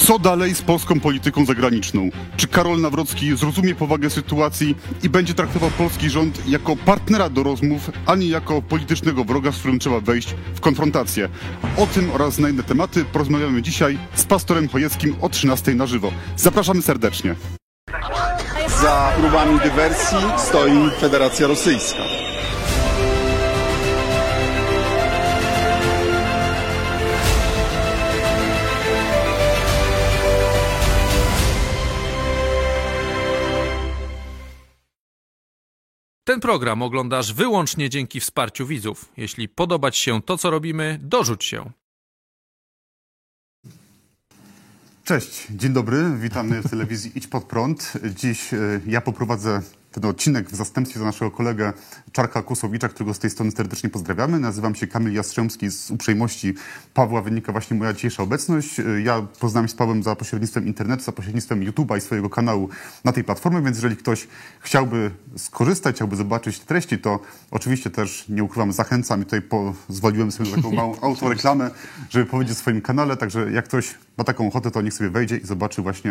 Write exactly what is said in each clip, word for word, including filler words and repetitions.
Co dalej z polską polityką zagraniczną? Czy Karol Nawrocki zrozumie powagę sytuacji i będzie traktował polski rząd jako partnera do rozmów, a nie jako politycznego wroga, z którym trzeba wejść w konfrontację? O tym oraz na inne tematy porozmawiamy dzisiaj z pastorem Chojeckim o trzynastej na żywo. Zapraszamy serdecznie. Za próbami dywersji stoi Federacja Rosyjska. Ten program oglądasz wyłącznie dzięki wsparciu widzów. Jeśli podoba Ci się to, co robimy, dorzuć się. Cześć, dzień dobry, witamy w telewizji Idź Pod Prąd. Dziś y, ja poprowadzę ten odcinek w zastępstwie za naszego kolegę Czarka Kłosowicza, którego z tej strony serdecznie pozdrawiamy. Nazywam się Kamil Jastrzębski. Z uprzejmości Pawła wynika właśnie moja dzisiejsza obecność. Ja poznałem się z Pawłem za pośrednictwem internetu, za pośrednictwwem YouTube'a i swojego kanału na tej platformie, więc jeżeli ktoś chciałby skorzystać, chciałby zobaczyć treści, to oczywiście też, nie ukrywam, zachęcam i tutaj pozwoliłem sobie na taką małą autoreklamę, żeby powiedzieć o swoim kanale, także jak ktoś ma taką ochotę, to niech sobie wejdzie i zobaczy właśnie,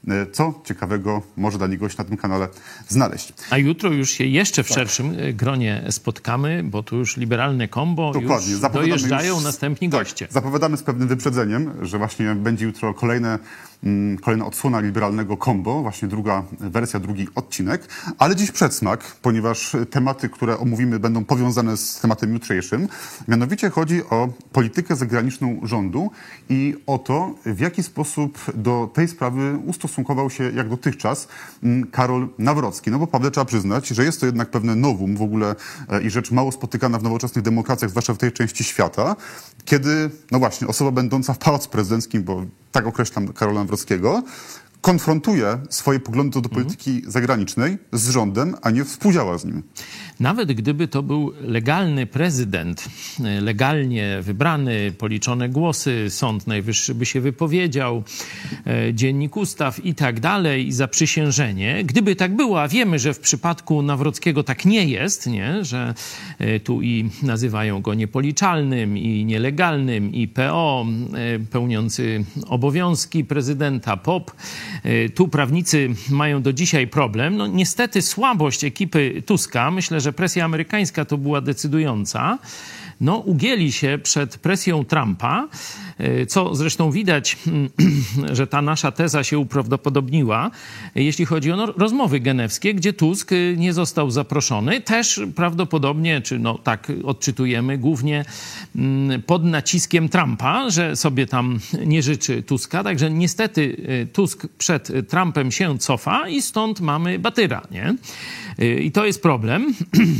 co ciekawego może dla niego się na tym kanale znaleźć. A jutro już się jeszcze w tak. szerszym gronie spotkamy, bo tu już liberalne kombo, dokładnie. Już dojeżdżają już, następni tak, goście. Zapowiadamy z pewnym wyprzedzeniem, że właśnie będzie jutro kolejne, mm, kolejna odsłona liberalnego kombo, właśnie druga wersja, drugi odcinek, ale dziś przedsmak, ponieważ tematy, które omówimy, będą powiązane z tematem jutrzejszym. Mianowicie chodzi o politykę zagraniczną rządu i o to, w jaki sposób do tej sprawy ustosunkował się jak dotychczas mm, Karol Nawrocki. No bo Pawle, trzeba przyznać, że jest to jednak pewne nowum w ogóle e, i rzecz mało spotykana w nowoczesnych demokracjach, zwłaszcza w tej części świata, kiedy, no właśnie, osoba będąca w Pałacu Prezydenckim, bo tak określam Karola Nawrockiego, konfrontuje swoje poglądy do polityki mhm. zagranicznej z rządem, a nie współdziała z nim. Nawet gdyby to był legalny prezydent, legalnie wybrany, policzone głosy, Sąd Najwyższy by się wypowiedział, dziennik ustaw i tak dalej, i zaprzysiężenie. Gdyby tak było, a wiemy, że w przypadku Nawrockiego tak nie jest, nie? Że tu i nazywają go niepoliczalnym, i nielegalnym, i P O, pełniący obowiązki prezydenta, P O P. Tu prawnicy mają do dzisiaj problem. No niestety słabość ekipy Tuska, myślę, że presja amerykańska to była decydująca, no ugięli się przed presją Trumpa, co zresztą widać, że ta nasza teza się uprawdopodobniła, jeśli chodzi o no, rozmowy genewskie, gdzie Tusk nie został zaproszony, też prawdopodobnie, czy no tak odczytujemy, głównie pod naciskiem Trumpa, że sobie tam nie życzy Tuska, także niestety Tusk przed Trumpem się cofa i stąd mamy batyra, nie? I to jest problem.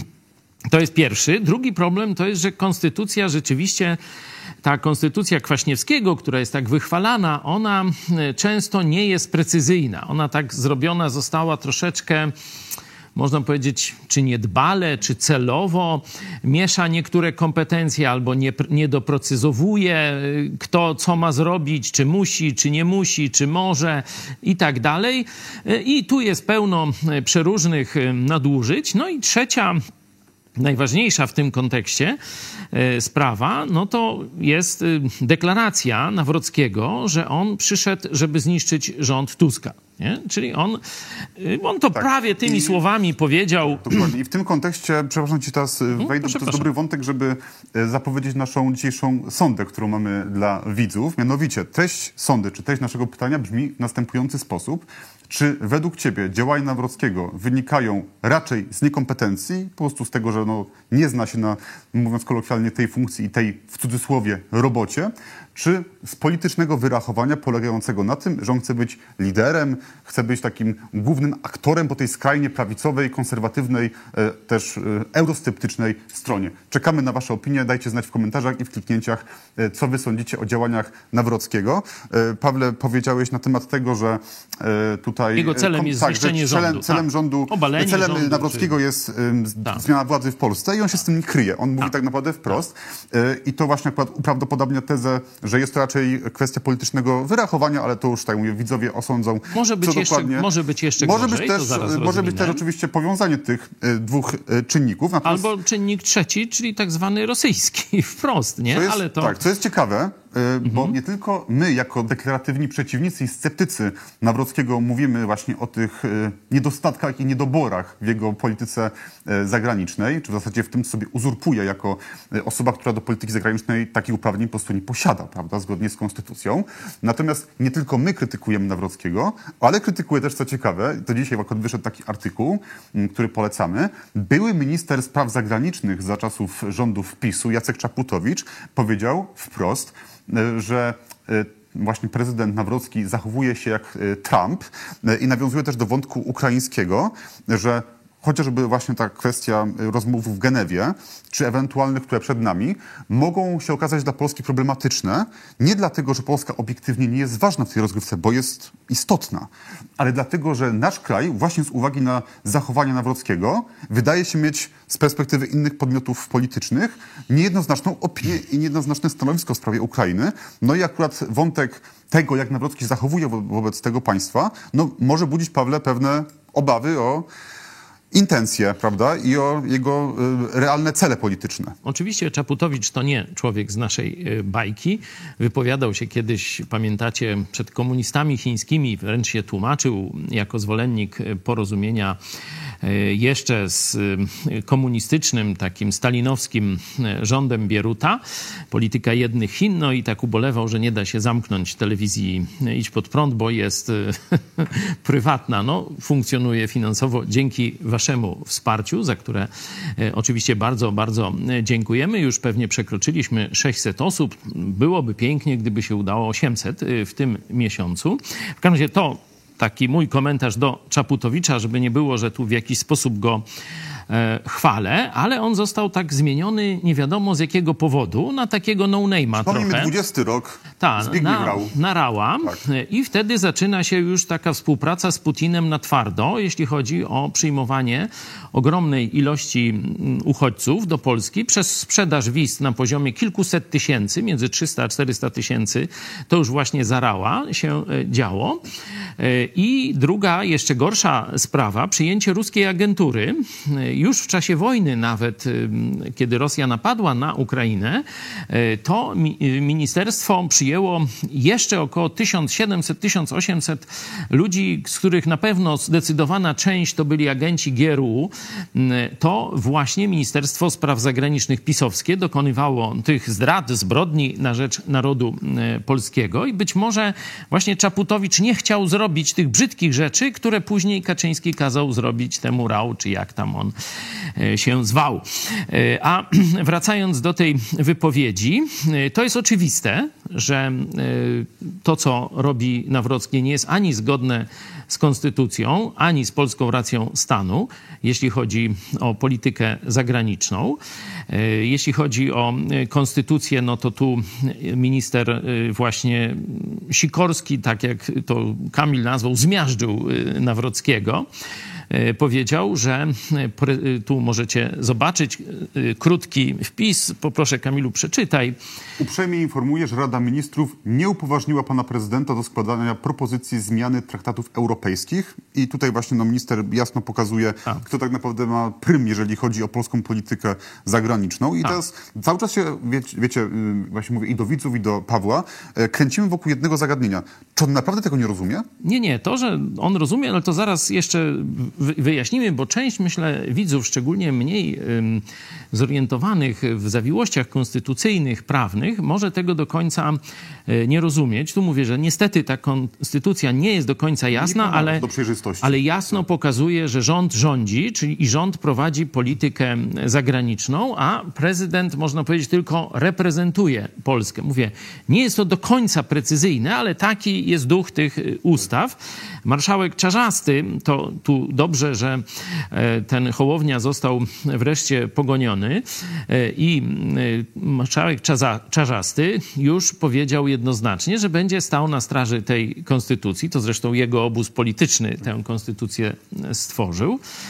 To jest pierwszy. Drugi problem to jest, że konstytucja rzeczywiście, ta konstytucja Kwaśniewskiego, która jest tak wychwalana, ona często nie jest precyzyjna. Ona tak zrobiona została troszeczkę, można powiedzieć, czy niedbale, czy celowo, miesza niektóre kompetencje albo nie, nie doprecyzowuje, kto co ma zrobić, czy musi, czy nie musi, czy może i tak dalej. I tu jest pełno przeróżnych nadużyć. No i trzecia, najważniejsza w tym kontekście e, sprawa, no to jest e, deklaracja Nawrockiego, że on przyszedł, żeby zniszczyć rząd Tuska. Nie? Czyli on, e, on to tak. prawie tymi I, słowami powiedział. Dokładnie. I w tym kontekście, przepraszam ci teraz, hmm, wejdę, proszę, to jest proszę. dobry wątek, żeby zapowiedzieć naszą dzisiejszą sondę, którą mamy dla widzów. Mianowicie treść sondy, czy treść naszego pytania brzmi w następujący sposób. Czy według ciebie działania Nawrockiego wynikają raczej z niekompetencji, po prostu z tego, że no, nie zna się na, mówiąc kolokwialnie, tej funkcji i tej, w cudzysłowie, robocie, czy z politycznego wyrachowania polegającego na tym, że on chce być liderem, chce być takim głównym aktorem po tej skrajnie prawicowej, konserwatywnej, e, też e, eurosceptycznej stronie? Czekamy na wasze opinie, dajcie znać w komentarzach i w kliknięciach, e, co wy sądzicie o działaniach Nawrockiego. E, Pawle, powiedziałeś na temat tego, że e, tutaj... Jego celem kom, jest tak, zniszczenie celem, rządu. Celem rządu, Obalenie celem rządu, Nawrockiego czy... jest e, zmiana władzy w Polsce i on się z tym nie kryje. On mówi tak naprawdę wprost. E, I to właśnie akurat uprawdopodobnia tezę, że jest to raczej kwestia politycznego wyrachowania, ale to już, tak mówię, widzowie osądzą. Może być, jeszcze, może być jeszcze może gorzej, być też, to zaraz Może być też oczywiście powiązanie tych y, dwóch y, czynników. Natomiast... Albo czynnik trzeci, czyli tak zwany rosyjski, wprost, nie? Co jest, ale to... Tak, co jest ciekawe, bo Mhm. nie tylko my, jako deklaratywni przeciwnicy i sceptycy Nawrockiego, mówimy właśnie o tych niedostatkach i niedoborach w jego polityce zagranicznej, czy w zasadzie w tym, co sobie uzurpuje jako osoba, która do polityki zagranicznej takich uprawnień po prostu nie posiada, prawda, zgodnie z konstytucją. Natomiast nie tylko my krytykujemy Nawrockiego, ale krytykuje też, co ciekawe, to dzisiaj akurat wyszedł taki artykuł, który polecamy, były minister spraw zagranicznych za czasów rządów PiSu, Jacek Czaputowicz, powiedział wprost, że właśnie prezydent Nawrocki zachowuje się jak Trump i nawiązuje też do wątku ukraińskiego, że chociażby właśnie ta kwestia rozmów w Genewie, czy ewentualnych, które przed nami, mogą się okazać dla Polski problematyczne. Nie dlatego, że Polska obiektywnie nie jest ważna w tej rozgrywce, bo jest istotna, ale dlatego, że nasz kraj, właśnie z uwagi na zachowanie Nawrockiego, wydaje się mieć z perspektywy innych podmiotów politycznych niejednoznaczną opinię i niejednoznaczne stanowisko w sprawie Ukrainy. No i akurat wątek tego, jak Nawrocki zachowuje wo- wobec tego państwa, no może budzić, Pawle, pewne obawy o intencje, prawda, i o jego y, realne cele polityczne. Oczywiście Czaputowicz to nie człowiek z naszej y, bajki. Wypowiadał się kiedyś, pamiętacie, przed komunistami chińskimi, wręcz się tłumaczył jako zwolennik porozumienia y, jeszcze z y, komunistycznym, takim stalinowskim y, rządem Bieruta, polityka jednych Chin, no i tak ubolewał, że nie da się zamknąć telewizji Idź Pod Prąd, bo jest y, prywatna. No, funkcjonuje finansowo dzięki waszemu wsparciu, za które e, oczywiście bardzo, bardzo dziękujemy. Już pewnie przekroczyliśmy sześćset osób. Byłoby pięknie, gdyby się udało osiemset e, w tym miesiącu. W każdym razie to taki mój komentarz do Czaputowicza, żeby nie było, że tu w jakiś sposób go e, chwalę, ale on został tak zmieniony nie wiadomo z jakiego powodu, na takiego no-name'a trochę. Mamy dwudziesty rok, Ta, Zbigniew na, Rau. na Rała. Tak. I wtedy zaczyna się już taka współpraca z Putinem na twardo, jeśli chodzi o przyjmowanie ogromnej ilości mm, uchodźców do Polski przez sprzedaż wiz na poziomie kilkuset tysięcy, między trzysta a czterysta tysięcy, to już właśnie za Rała się e, działo. E, I druga, jeszcze gorsza sprawa, przyjęcie ruskiej agentury. E, już w czasie wojny nawet, e, kiedy Rosja napadła na Ukrainę, e, to mi, e, ministerstwo przyjęło jeszcze około tysiąc siedemset do tysiąc osiemset ludzi, z których na pewno zdecydowana część to byli agenci G R U. To właśnie Ministerstwo Spraw Zagranicznych pisowskie dokonywało tych zdrad, zbrodni na rzecz narodu e, polskiego i być może właśnie Czaputowicz nie chciał zrobić tych brzydkich rzeczy, które później Kaczyński kazał zrobić temu Rau, czy jak tam on e, się zwał. E, a wracając do tej wypowiedzi, e, to jest oczywiste, że e, to, co robi Nawrocki, nie jest ani zgodne z konstytucją, ani z polską racją stanu, jeśli chodzi o politykę zagraniczną. E, Jeśli chodzi o e, konstytucję, no to tu minister e, właśnie Sikorski, tak jak to Kamil nazwał, zmiażdżył e, Nawrockiego. E, Powiedział, że e, pre- tu możecie zobaczyć e, krótki wpis. Poproszę, Kamilu, przeczytaj. Uprzejmie informuję, że Rada Ministrów nie upoważniła pana prezydenta do składania propozycji zmiany traktatów europejskich. I tutaj właśnie no, minister jasno pokazuje, A. kto tak naprawdę ma prym, jeżeli chodzi o polską politykę zagraniczną. I A. teraz cały czas się, wiecie, wiecie, właśnie mówię i do widzów, i do Pawła, e, kręcimy wokół jednego zagadnienia. Czy on naprawdę tego nie rozumie? Nie, nie, to, że on rozumie, ale to zaraz jeszcze wy- wyjaśnimy, bo część, myślę, widzów, szczególnie mniej ym, zorientowanych w zawiłościach konstytucyjnych, prawnych, może tego do końca y, nie rozumieć. Tu mówię, że niestety ta konstytucja nie jest do końca jasna, pomoże ale, do przejrzystości. ale jasno pokazuje, że rząd rządzi, czyli i rząd prowadzi politykę zagraniczną, a prezydent, można powiedzieć, tylko reprezentuje Polskę. Mówię, nie jest to do końca precyzyjne, ale taki jest duch tych y, ustaw. Marszałek Czarzasty, to tu dobrze, że e, ten Hołownia został wreszcie pogoniony e, i e, marszałek Czaza, Czarzasty już powiedział jednoznacznie, że będzie stał na straży tej konstytucji. To zresztą jego obóz polityczny tę konstytucję stworzył.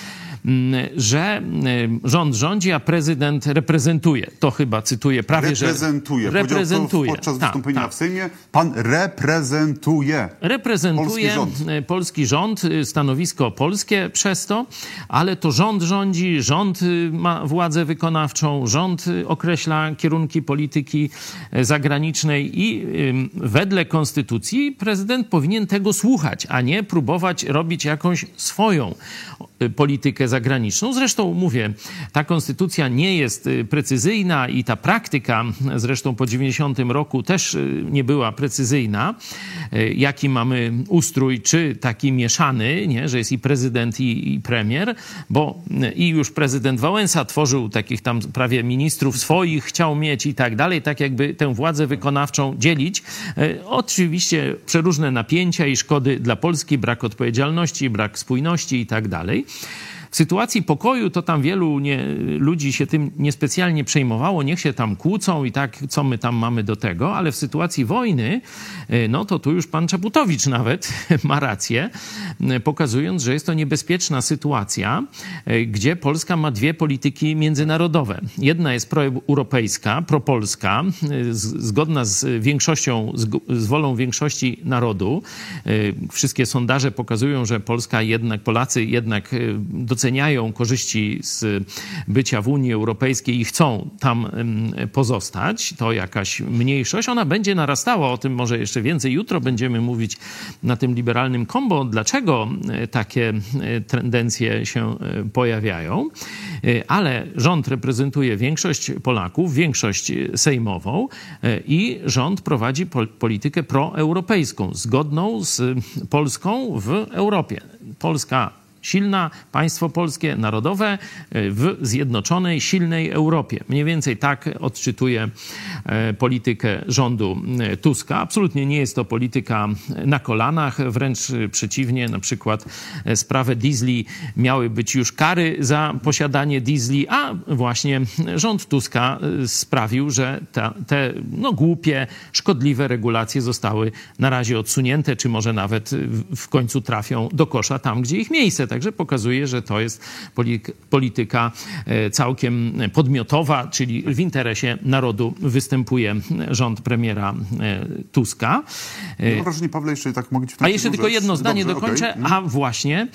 że rząd rządzi, a prezydent reprezentuje. To chyba cytuję prawie, reprezentuje. że... Reprezentuje. Podczas tak, wystąpienia tak. w Sejmie pan reprezentuje. Reprezentuje polski rząd. polski rząd, stanowisko polskie przez to, ale to rząd rządzi, rząd ma władzę wykonawczą, rząd określa kierunki polityki zagranicznej i wedle konstytucji prezydent powinien tego słuchać, a nie próbować robić jakąś swoją politykę zagraniczną. Zresztą mówię, ta konstytucja nie jest precyzyjna i ta praktyka, zresztą po dziewięćdziesiątym roku też nie była precyzyjna. Jaki mamy ustrój, czy taki mieszany, nie? Że jest i prezydent, i, i premier, bo i już prezydent Wałęsa tworzył takich tam prawie ministrów swoich, chciał mieć i tak dalej, tak jakby tę władzę wykonawczą dzielić. Oczywiście przeróżne napięcia i szkody dla Polski, brak odpowiedzialności, brak spójności i tak dalej. W sytuacji pokoju to tam wielu nie, ludzi się tym niespecjalnie przejmowało, niech się tam kłócą i tak, co my tam mamy do tego, ale w sytuacji wojny, no to tu już pan Czaputowicz nawet ma rację, pokazując, że jest to niebezpieczna sytuacja, gdzie Polska ma dwie polityki międzynarodowe. Jedna jest proeuropejska, propolska, zgodna z większością, z wolą większości narodu. Wszystkie sondaże pokazują, że Polska jednak, Polacy jednak doceniają doceniają korzyści z bycia w Unii Europejskiej i chcą tam pozostać, to jakaś mniejszość, ona będzie narastała, o tym może jeszcze więcej jutro będziemy mówić na tym liberalnym kombo, dlaczego takie tendencje się pojawiają, ale rząd reprezentuje większość Polaków, większość sejmową i rząd prowadzi politykę proeuropejską, zgodną z Polską w Europie. Polska silna, państwo polskie, narodowe w zjednoczonej, silnej Europie. Mniej więcej tak odczytuje politykę rządu Tuska. Absolutnie nie jest to polityka na kolanach, wręcz przeciwnie. Na przykład sprawę diesli miały być już kary za posiadanie diesli, a właśnie rząd Tuska sprawił, że ta, te no, głupie, szkodliwe regulacje zostały na razie odsunięte, czy może nawet w końcu trafią do kosza tam, gdzie ich miejsce. Także pokazuje, że to jest polityka całkiem podmiotowa, czyli w interesie narodu występuje rząd premiera Tuska. Mam wrażenie, Pawle, jeszcze tak mogę ci A jeszcze tylko jedno zdanie Dobrze, dokończę. okay. A właśnie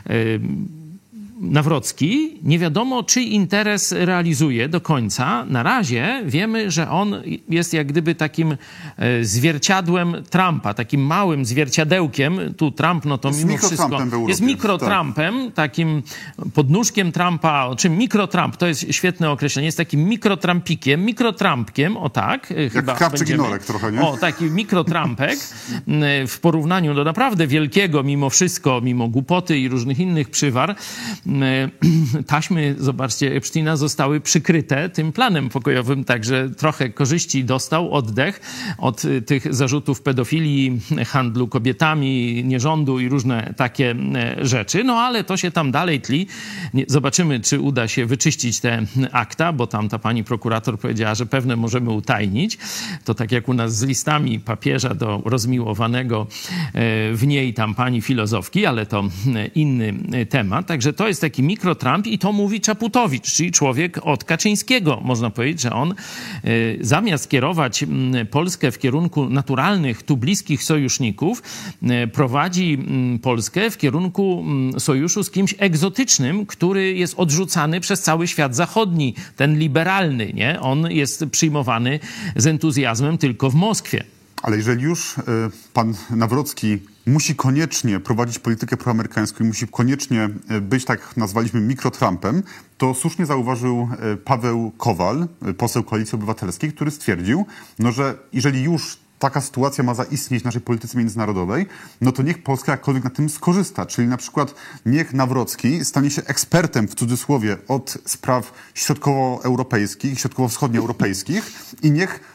Nawrocki nie wiadomo, czy interes realizuje do końca. Na razie wiemy, że on jest jak gdyby takim zwierciadłem Trumpa, takim małym zwierciadełkiem. Tu Trump, no to jest mimo wszystko jest mikro-Trumpem, tak. Takim podnóżkiem Trumpa. O czym mikro-Trump, to jest świetne określenie, jest takim mikro-Trumpikiem, mikro-Trumpkiem, o tak. Jak chyba Krawczyk i Norek trochę, nie? O, taki mikro-Trumpek w porównaniu do naprawdę wielkiego, mimo wszystko, mimo głupoty i różnych innych przywar, taśmy, zobaczcie, Epsteina zostały przykryte tym planem pokojowym, także trochę korzyści dostał, oddech od tych zarzutów pedofilii, handlu kobietami, nierządu i różne takie rzeczy. No ale to się tam dalej tli. Zobaczymy, czy uda się wyczyścić te akta, bo tam ta pani prokurator powiedziała, że pewne możemy utajnić. To tak jak u nas z listami papieża do rozmiłowanego w niej tam pani filozofki, ale to inny temat. Także to jest taki mikro-Trump i to mówi Czaputowicz, czyli człowiek od Kaczyńskiego. Można powiedzieć, że on y, zamiast kierować y, Polskę w kierunku naturalnych, tu bliskich sojuszników, y, prowadzi y, Polskę w kierunku y, sojuszu z kimś egzotycznym, który jest odrzucany przez cały świat zachodni, ten liberalny, nie? On jest przyjmowany z entuzjazmem tylko w Moskwie. Ale jeżeli już y, pan Nawrocki musi koniecznie prowadzić politykę proamerykańską i musi koniecznie być, tak nazwaliśmy, mikro-Trumpem, to słusznie zauważył Paweł Kowal, poseł Koalicji Obywatelskiej, który stwierdził, no, że jeżeli już taka sytuacja ma zaistnieć w naszej polityce międzynarodowej, no to niech Polska jakkolwiek na tym skorzysta. Czyli na przykład niech Nawrocki stanie się ekspertem, w cudzysłowie, od spraw środkowoeuropejskich, środkowo-wschodnioeuropejskich i niech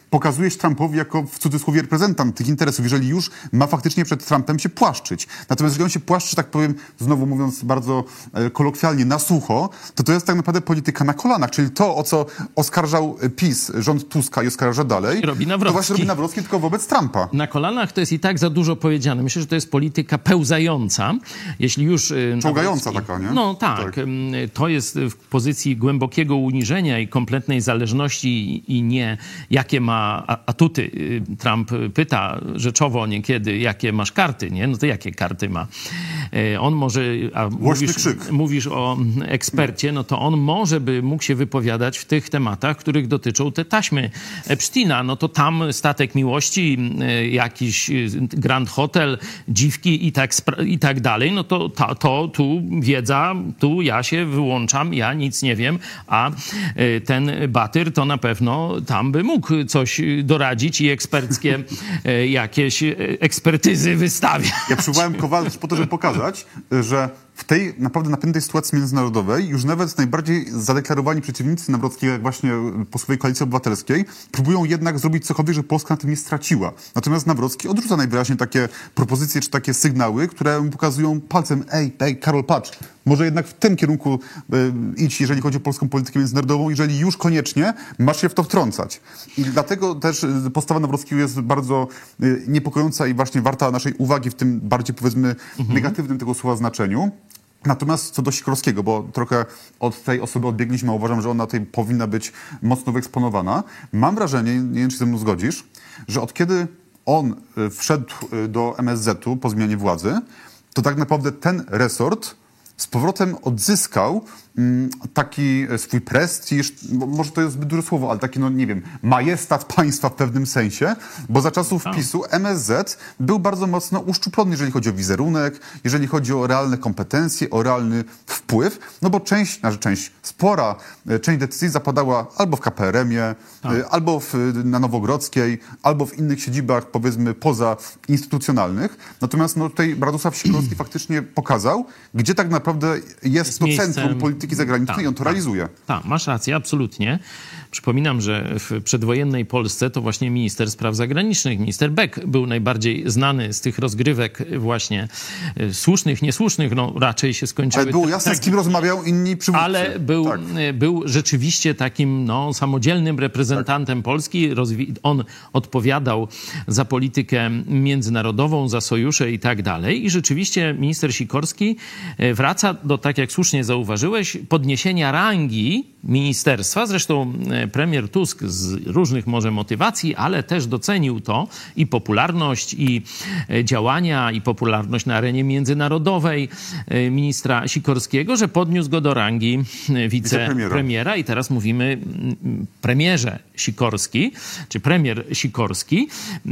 pokazujesz Trumpowi jako w cudzysłowie reprezentant tych interesów, jeżeli już ma faktycznie przed Trumpem się płaszczyć. Natomiast jeżeli on się płaszczy, tak powiem, znowu mówiąc bardzo e, kolokwialnie, na sucho, to to jest tak naprawdę polityka na kolanach, czyli to, o co oskarżał PiS, rząd Tuska i oskarża dalej, robi to Nawrocki. właśnie robi Nawrocki, tylko wobec Trumpa. Na kolanach to jest i tak za dużo powiedziane. Myślę, że to jest polityka pełzająca. Jeśli już... y, Czołgająca Nawrocki- taka, nie? No tak, Tak. Ym, To jest w pozycji głębokiego uniżenia i kompletnej zależności i- i nie jakie ma a- atuty. Y, Trump pyta rzeczowo niekiedy, jakie masz karty, nie? No to jakie karty ma? Y, On może... A mówisz, krzyk. mówisz o ekspercie, no to on może by mógł się wypowiadać w tych tematach, których dotyczą te taśmy Epsteina. No to tam statek miłości, y, jakiś y, Grand Hotel, dziwki i tak, spra- i tak dalej, no to, to, to tu wiedza, tu ja się wyłączam, ja nic nie wiem, a y, ten Batyr to na pewno tam by mógł coś y, doradzić i eksperckie y, jakieś y, ekspertyzy wystawiać. Ja przywołałem Kowala po to, żeby pokazać, że w tej naprawdę napiętej sytuacji międzynarodowej już nawet najbardziej zadeklarowani przeciwnicy Nawrockiego, jak właśnie posłowie Koalicji Obywatelskiej, próbują jednak zrobić cokolwiek, żeby Polska na tym nie straciła. Natomiast Nawrocki odrzuca najwyraźniej takie propozycje czy takie sygnały, które mu pokazują palcem: ej, ej, Karol, patrz, może jednak w tym kierunku y, idź, jeżeli chodzi o polską politykę międzynarodową, jeżeli już koniecznie masz się w to wtrącać. I dlatego też y, postawa Nawrockiego jest bardzo y, niepokojąca i właśnie warta naszej uwagi w tym bardziej, powiedzmy, mhm. negatywnym tego słowa znaczeniu. Natomiast co do Sikorskiego, bo trochę od tej osoby odbiegliśmy, a uważam, że ona tutaj powinna być mocno wyeksponowana. Mam wrażenie, nie wiem, czy ze mną zgodzisz, że od kiedy on y, wszedł y, do M S Z-u po zmianie władzy, to tak naprawdę ten resort z powrotem odzyskał mm, taki swój prestiż, bo może to jest zbyt duże słowo, ale taki, no nie wiem, majestat państwa w pewnym sensie, bo za czasów PiSu M S Z był bardzo mocno uszczuplony, jeżeli chodzi o wizerunek, jeżeli chodzi o realne kompetencje, o realny wpływ, no bo część, znaczy część, spora część decyzji zapadała albo w K P R M-ie, tak. albo w, na Nowogrodzkiej, albo w innych siedzibach, powiedzmy, pozainstytucjonalnych. Natomiast no, tutaj Radosław Sikorski faktycznie pokazał, gdzie tak naprawdę jest, jest to miejscem centrum polityki zagranicznej ta, i on to ta, realizuje. Tak, masz rację, absolutnie. Przypominam, że w przedwojennej Polsce to właśnie minister spraw zagranicznych, minister Beck był najbardziej znany z tych rozgrywek właśnie słusznych, niesłusznych, no raczej się skończyły. Ale było jasne, tak, z kim rozmawiał, inni przywódcy. Ale był, tak. był rzeczywiście takim no, samodzielnym reprezentantem tak. Polski. Rozwi- on odpowiadał za politykę międzynarodową, za sojusze i tak dalej. I rzeczywiście minister Sikorski wraca do, tak jak słusznie zauważyłeś, podniesienia rangi ministerstwa. Zresztą premier Tusk z różnych może motywacji, ale też docenił to i popularność, i działania, i popularność na arenie międzynarodowej ministra Sikorskiego, że podniósł go do rangi wicepremiera. I teraz mówimy premierze Sikorski, czy premier Sikorski.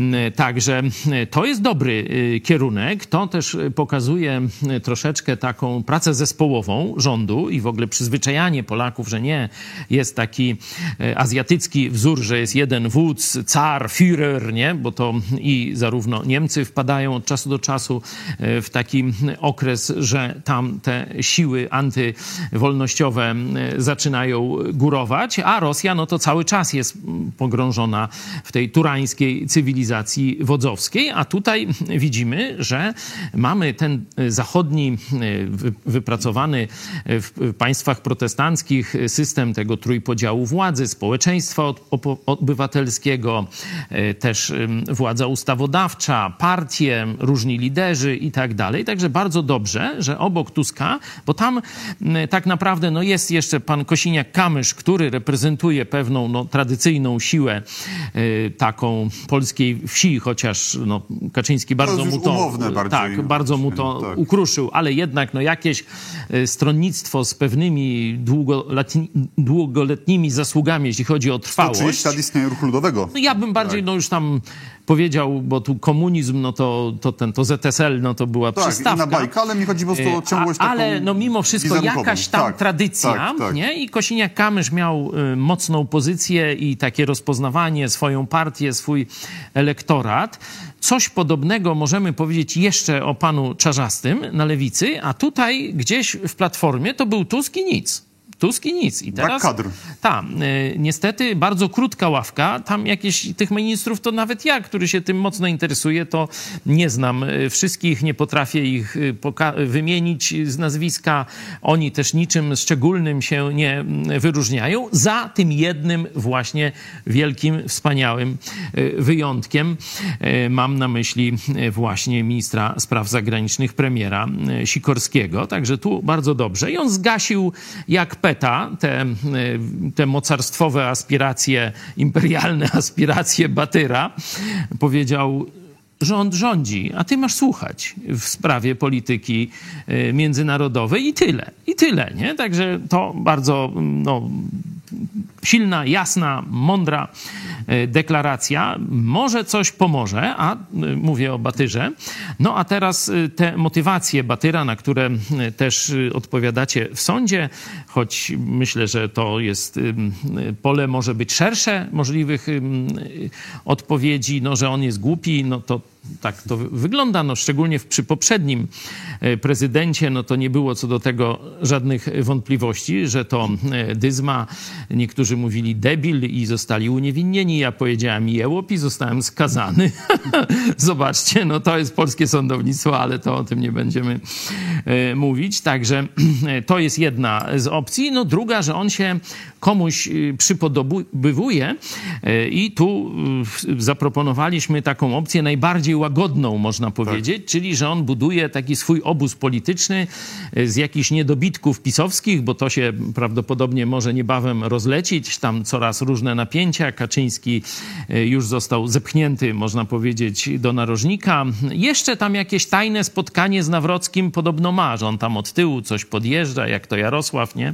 Także to jest dobry kierunek. To też pokazuje troszeczkę taką pracę zespołową rządu i w ogóle przyzwyczajanie Polaków, że nie jest taki azjatycki wzór, że jest jeden wódz, car, Führer, nie? Bo to i zarówno Niemcy wpadają od czasu do czasu w taki okres, że tam te siły antywolnościowe zaczynają górować, a Rosja no to cały czas jest pogrążona w tej turańskiej cywilizacji wodzowskiej, a tutaj widzimy, że mamy ten zachodni, wypracowany w państwach protestanckich system tego trójpodziału władzy, społeczeństwa obywatelskiego, też władza ustawodawcza, partie, różni liderzy i tak dalej. Także bardzo dobrze, że obok Tuska, bo tam tak naprawdę no jest jeszcze pan Kosiniak-Kamysz, który reprezentuje pewną no, tradycyjną siłę y, taką polskiej wsi, chociaż no, Kaczyński bardzo mu to, tak, bardzo mu to tak. ukruszył, ale jednak no, jakieś y, stronnictwo z pewnymi długoletni, długoletnimi zasługami, jeśli chodzi o trwałość. sto trzydzieści lat istnienia ruchu ludowego. No, ja bym bardziej tak. no już tam powiedział, bo tu komunizm, no to, to, ten, to Z S L, no to była tak, przystawka. Tak, bajka, ale mi chodzi po prostu o ciągłość taką ale no mimo wszystko jakaś tam tak, tradycja, tak, tak. nie? I Kosiniak-Kamysz miał y, mocną pozycję i takie rozpoznawanie, swoją partię, swój elektorat. Coś podobnego możemy powiedzieć jeszcze o panu Czarzastym na lewicy, a tutaj gdzieś w Platformie to był Tusk i nic. Tusk i nic. I teraz, kadr. Ta, y, niestety bardzo krótka ławka. Tam jakieś tych ministrów to nawet ja, który się tym mocno interesuje, to nie znam y, wszystkich, nie potrafię ich y, poka- wymienić z nazwiska. Oni też niczym szczególnym się nie y, wyróżniają. Za tym jednym właśnie wielkim, wspaniałym y, wyjątkiem. Y, mam na myśli y, właśnie ministra spraw zagranicznych, premiera y, Sikorskiego. Także tu bardzo dobrze. I on zgasił jak peta te, te mocarstwowe aspiracje, imperialne aspiracje Batyra. Powiedział: rząd rządzi, a ty masz słuchać w sprawie polityki międzynarodowej i tyle. I tyle, nie? Także to bardzo no, silna, jasna, mądra deklaracja. Może coś pomoże, a mówię o Batyrze. No a teraz te motywacje Batyra, na które też odpowiadacie w sądzie, choć myślę, że to jest pole może być szersze możliwych odpowiedzi, no że on jest głupi, no to tak to wygląda, no szczególnie przy poprzednim prezydencie, no to nie było co do tego żadnych wątpliwości, że to dyzma. Niektórzy mówili debil i zostali uniewinnieni. Ja powiedziałem jełop i zostałem skazany. Zobaczcie, no to jest polskie sądownictwo, ale to o tym nie będziemy mówić. Także to jest jedna z opcji. No druga, że on się komuś przypodobywuje i tu zaproponowaliśmy taką opcję najbardziej łagodną, można powiedzieć, tak. Czyli że on buduje taki swój obóz polityczny z jakichś niedobitków pisowskich, bo to się prawdopodobnie może niebawem rozlecić. Tam coraz różne napięcia. Kaczyński już został zepchnięty, można powiedzieć, do narożnika. Jeszcze tam jakieś tajne spotkanie z Nawrockim podobno ma, że on tam od tyłu coś podjeżdża, jak to Jarosław, nie?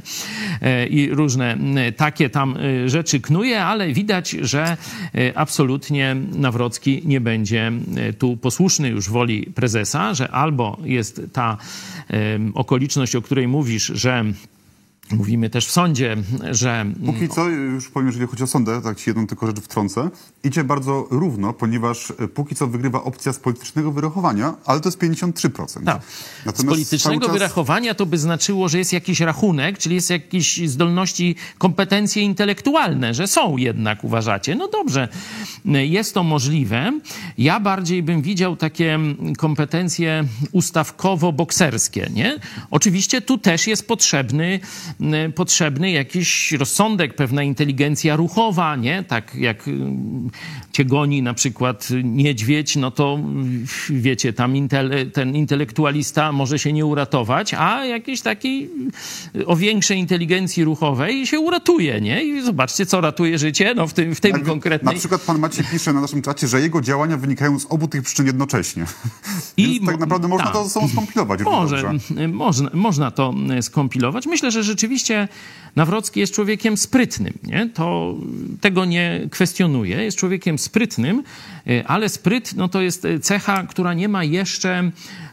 I różne takie tam rzeczy knuje, ale widać, że absolutnie Nawrocki nie będzie tu posłuszny już woli prezesa, że albo jest ta okoliczność, o której mówisz, że mówimy też w sądzie, że... Póki co, już powiem, jeżeli chodzi o sądę, tak ci jedną tylko rzecz wtrącę, idzie bardzo równo, ponieważ póki co wygrywa opcja z politycznego wyrachowania, ale to jest pięćdziesiąt trzy procent. Tak. Natomiast z politycznego czas... wyrachowania to by znaczyło, że jest jakiś rachunek, czyli jest jakieś zdolności, kompetencje intelektualne, że są jednak, uważacie. No dobrze, jest to możliwe. Ja bardziej bym widział takie kompetencje ustawkowo-bokserskie, nie? Oczywiście tu też jest potrzebny potrzebny jakiś rozsądek, pewna inteligencja ruchowa, nie? Tak jak cię goni na przykład niedźwiedź, no to wiecie, tam intele, ten intelektualista może się nie uratować, a jakiejś takiej o większej inteligencji ruchowej się uratuje, nie? I zobaczcie, co ratuje życie, no w tym, w tym tak, konkretnej... Na przykład pan Maciej pisze na naszym czacie, że jego działania wynikają z obu tych przyczyn jednocześnie. I Więc tak naprawdę można ta, to ze sobą skompilować. Może, można, można to skompilować. Myślę, że rzeczywiście Nawrocki jest człowiekiem sprytnym, nie? To tego nie kwestionuję. Jest człowiekiem sprytnym, ale spryt no to jest cecha, która nie ma jeszcze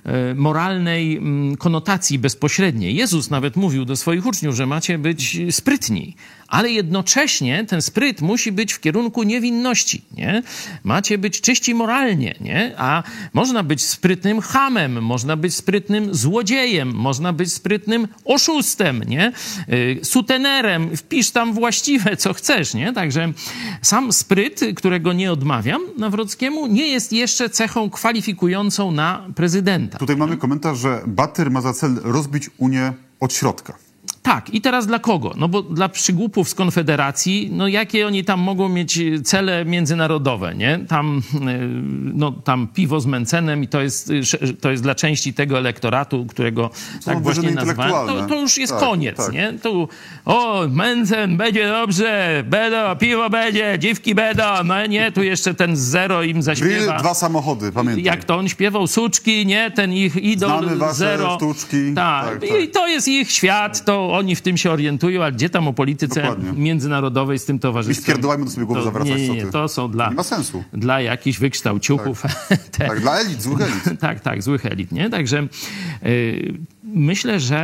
moralnej konotacji bezpośredniej. Jezus nawet mówił do swoich uczniów, że macie być sprytni, ale jednocześnie ten spryt musi być w kierunku niewinności, nie? Macie być czyści moralnie, nie? A można być sprytnym chamem, można być sprytnym złodziejem, można być sprytnym oszustem, nie? Sutenerem, wpisz tam właściwe, co chcesz, nie? Także sam spryt, którego nie odmawiam Nawrockiemu, nie jest jeszcze cechą kwalifikującą na prezydenta. Tutaj mamy komentarz, że Batyr ma za cel rozbić Unię od środka. Tak, i teraz dla kogo? No bo dla przygłupów z Konfederacji, no jakie oni tam mogą mieć cele międzynarodowe, nie? Tam, no, tam piwo z Mencenem i to jest, to jest dla części tego elektoratu, którego Są tak właśnie nazwałem. To, to już jest tak, koniec, tak. nie? Tu, o, Mencen, będzie dobrze, będą, piwo będzie, dziwki będą, no nie, tu jeszcze ten Zero im zaśpiewa. Grill, dwa samochody, pamiętaj. Jak to on śpiewał, Suczki, nie? Ten ich idol Znamy wasze Zero. sztuczki. Tak, tak, tak. I to jest ich świat, to oni w tym się orientują, a gdzie tam o polityce Dokładnie. międzynarodowej z tym towarzystwem? I spierdolajmy do sobie głowy zawracać, nie, nie, nie, co ty. to są dla, nie ma sensu. dla jakichś wykształciuchów. Tak, Te, tak dla elit, złych elit. tak, tak, złych elit, nie? Także y, myślę, że